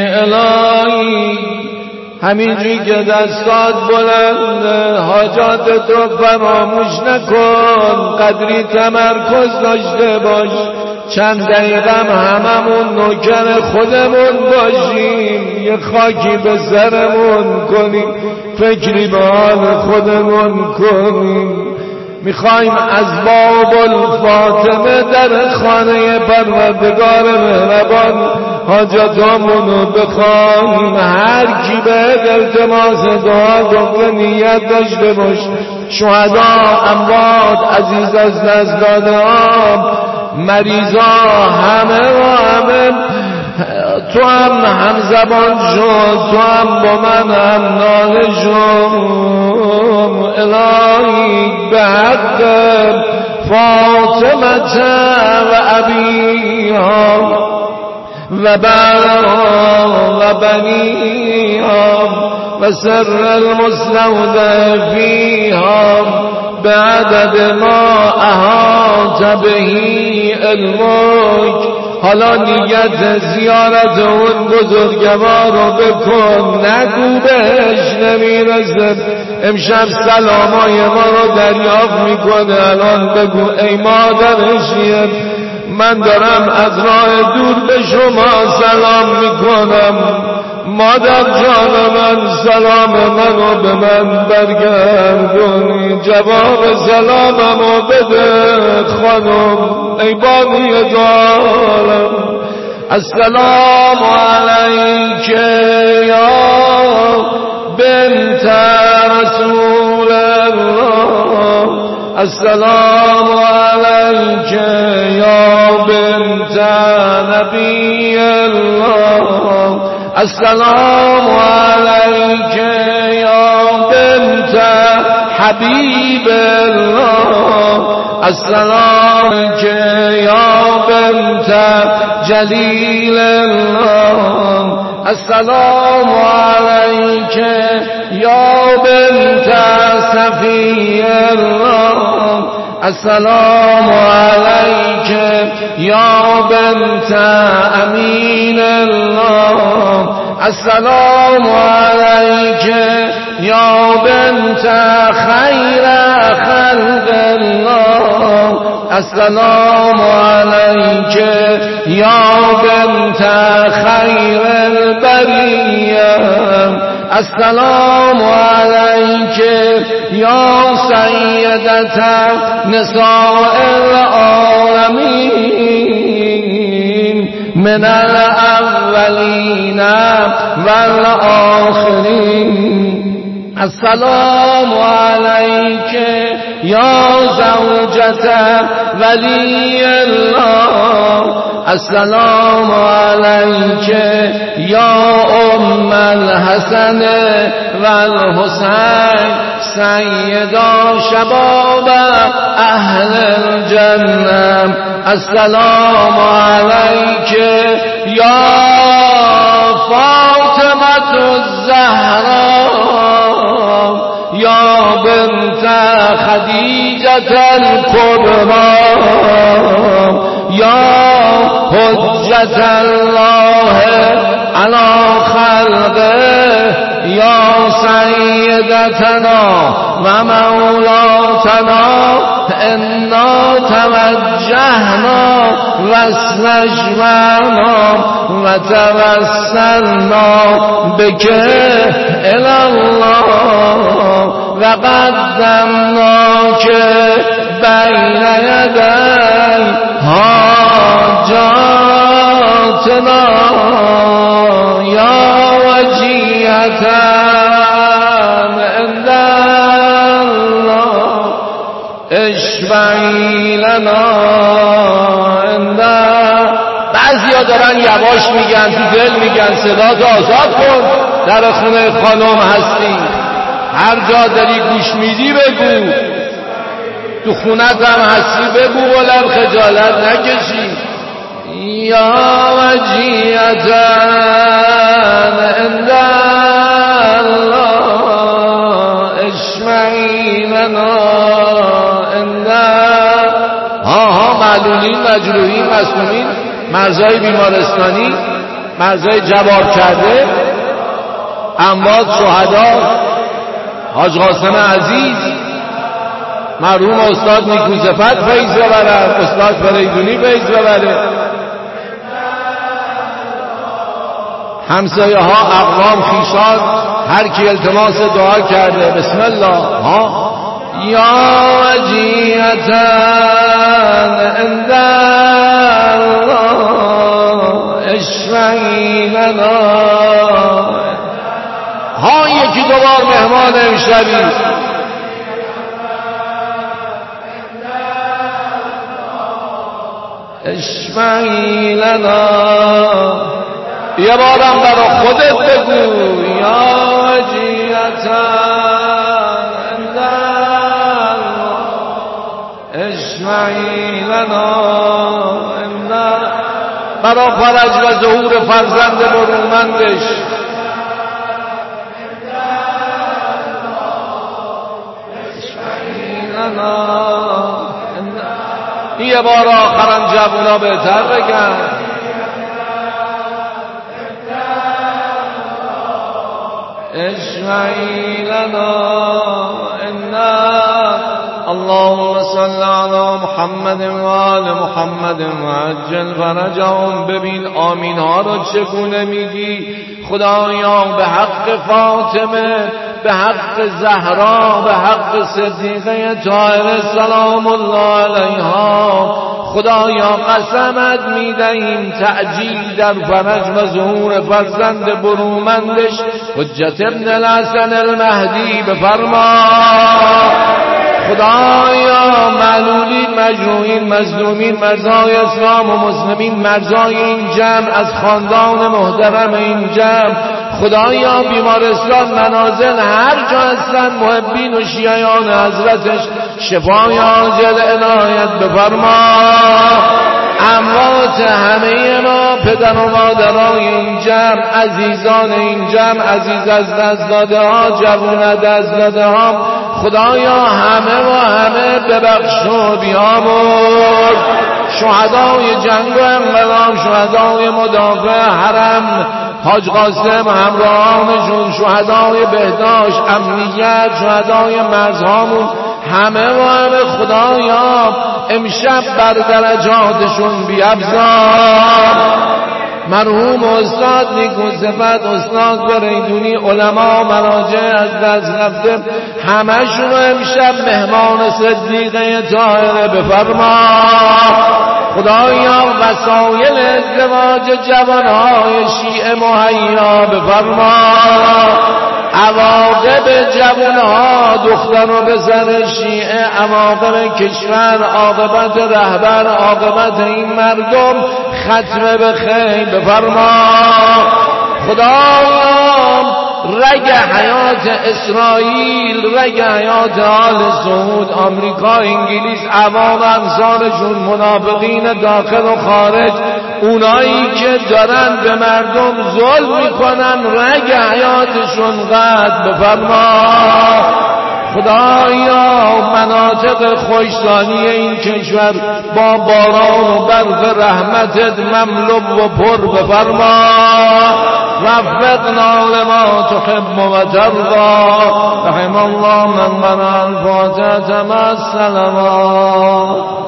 S1: الهی همینجوری که دستات بلنده حاجات تو فراموش نکن. قدری تمرکز داشته باش. چند دقیقم هممون نوکر خودمون باشیم. یه خاکی به سرمون کنیم، فکری به حال خودمون کنیم. میخوایم از باب الفاطمه در خانه پروردگار مهربان
S2: حاجتامونو بخوایم. هر کی به التماس دعا گفته نیت داشته باش. شهدا، اموات، عزیز از دست داده ها، مریضا، همه و همه تو هم هم زبان شد، تو هم با من هم ناله شد. الهی به حق فاطمه و ابیها و بنها و بنیها و سر المستودع فیها بعدد ما احاط بهی علمک. حالا نیت زیارت اون بزرگوار رو بکن، نگو بهش نمیرسه. امشب سلامای ما رو دریافت میکنه، الان بگو ای مادرشیه، من دارم از راه دور به شما سلام میکنم. مادر جان من، سلام منو به من برگردونی، جواب سلاممو بده خانم ای بانی دارم. السلام علیک یا بنت رسول الله، السلام علیک یا بنت نبی الله، السلام علیک یا بنت حبیب الله، السلام علیک یا بنت جلیل الله، السلام علیک یا بنت صفی الله، السلام علیک یا بنت امین الله، السلام علیک یا بنت خیر خلق الله، السلام علیک یا بنت خیر البریه، السلام علیک یا سیدة نساء العالمین من الاولین والآخرین، السلام علیک یا زوجة ولی الله، السلام علیک یا ام الحسن والحسین سیدا شباب اهل الجنه، السلام علیک یا فاطمة الزهراء یا بنت خدیجة الکبری یا حجة الله علی خلقه یا سیدتنا و مولاتنا انا توجهنا و استجبرنا و توسلنا بک الی الله و قدمناک بین یدی حاجاتنا یا وجیهتا عند الله اشفعی لنا عند. بعضیا دارن یواش میگن، تو دل میگن صدا تو آزاد کن، در خونه خانم هستی، هر جا داری گوش میدی بگو، تو خونت هم هستی بگو، بلند خجالت نکشی. یا وجیهتا عند الله اشفعی لنا عند. ها ها معلولین، مجروحین، مسمومین، مرزای بیمارستانی، مرزای جواب کرده، اموات، شهدا، حاج قاسم عزیز، مرحوم استاد نیکوصفت فیض ببره، استاد فریدونی فیض ببره، همسایه ها، اقوام، خیشان، هر کی التماس دعا کرده. بسم الله. ها یا وجیهتا عند الله اشفعی امشبی اشفعی لنا، یه بارم برا خودت بگو یا وجیهتا عند الله اشفعی لنا، برا فرج و ظهور فرزند برومندش اشفعی لنا. یه بار آخرم جوونا بهتر بگن اشفعی لنا انا. اللهم صل علی محمد و آل محمد و عجل فرجهم. ببین آمین ها رو چگونه میگی خدایا به حق فاطمه، به حق زهرا، به حق صدیقه طاهره سلام الله علیها. خدایا قسمت میدهیم تعجیل در فرج و ظهور فرزند برومندش حجت ابن الحسن المهدی بفرما. خدایا معلولین، مجروحین، مظلومین، مرزای اسلام و مسلمین، مرزای این جمع از خاندان محترم این جمع، خدایا بیمارستان، منازل، هر جا هستن محبین و شیعیان حضرتش شفای عاجل عنایت بفرما. اموات همه ما، پدر و مادرای این جمع، عزیزان این جمع، عزیز از دست داده ها، جوان از دست داده ها، خدایا همه و همه ببخش و بیامرز. شهدای جنگ و انقلاب، شهدای مدافع حرم، حاج قاسم همراهانشون، شهدای بهداشت، امنیت، شهدای مرزهامون، همه و همه خدایا امشب بر درجاتشون بیفزار. مرحوم استاد نیکو صفت، استاد بریدونی، علما، مراجع از دست رفته، همشون رو امشب مهمان صدیقه طاهره بفرما. خدایا وسایل ازدواج جوانهای شیعه مهیا بفرما. عواقب جوانها، دختر و پسر شیعه، عواقب کشور، عاقبت رهبر، عاقبت این مردم ختم به خیر بفرما. خدایا رگ حیات اسرائیل، رگ حیات آل سعود، آمریکا، انگلیس، عوام امثالشون، منافقین داخل و خارج، اونایی که دارن به مردم ظلم میکنن، رگ حیاتشون قطع بفرما. خدایا مناطق خوشسانی این کشور با باران و برف رحمتت مملو و پر بفرما. وفقنا لما تحب و ترضى. رحم الله من قرأ الفاتحة مع السلامات.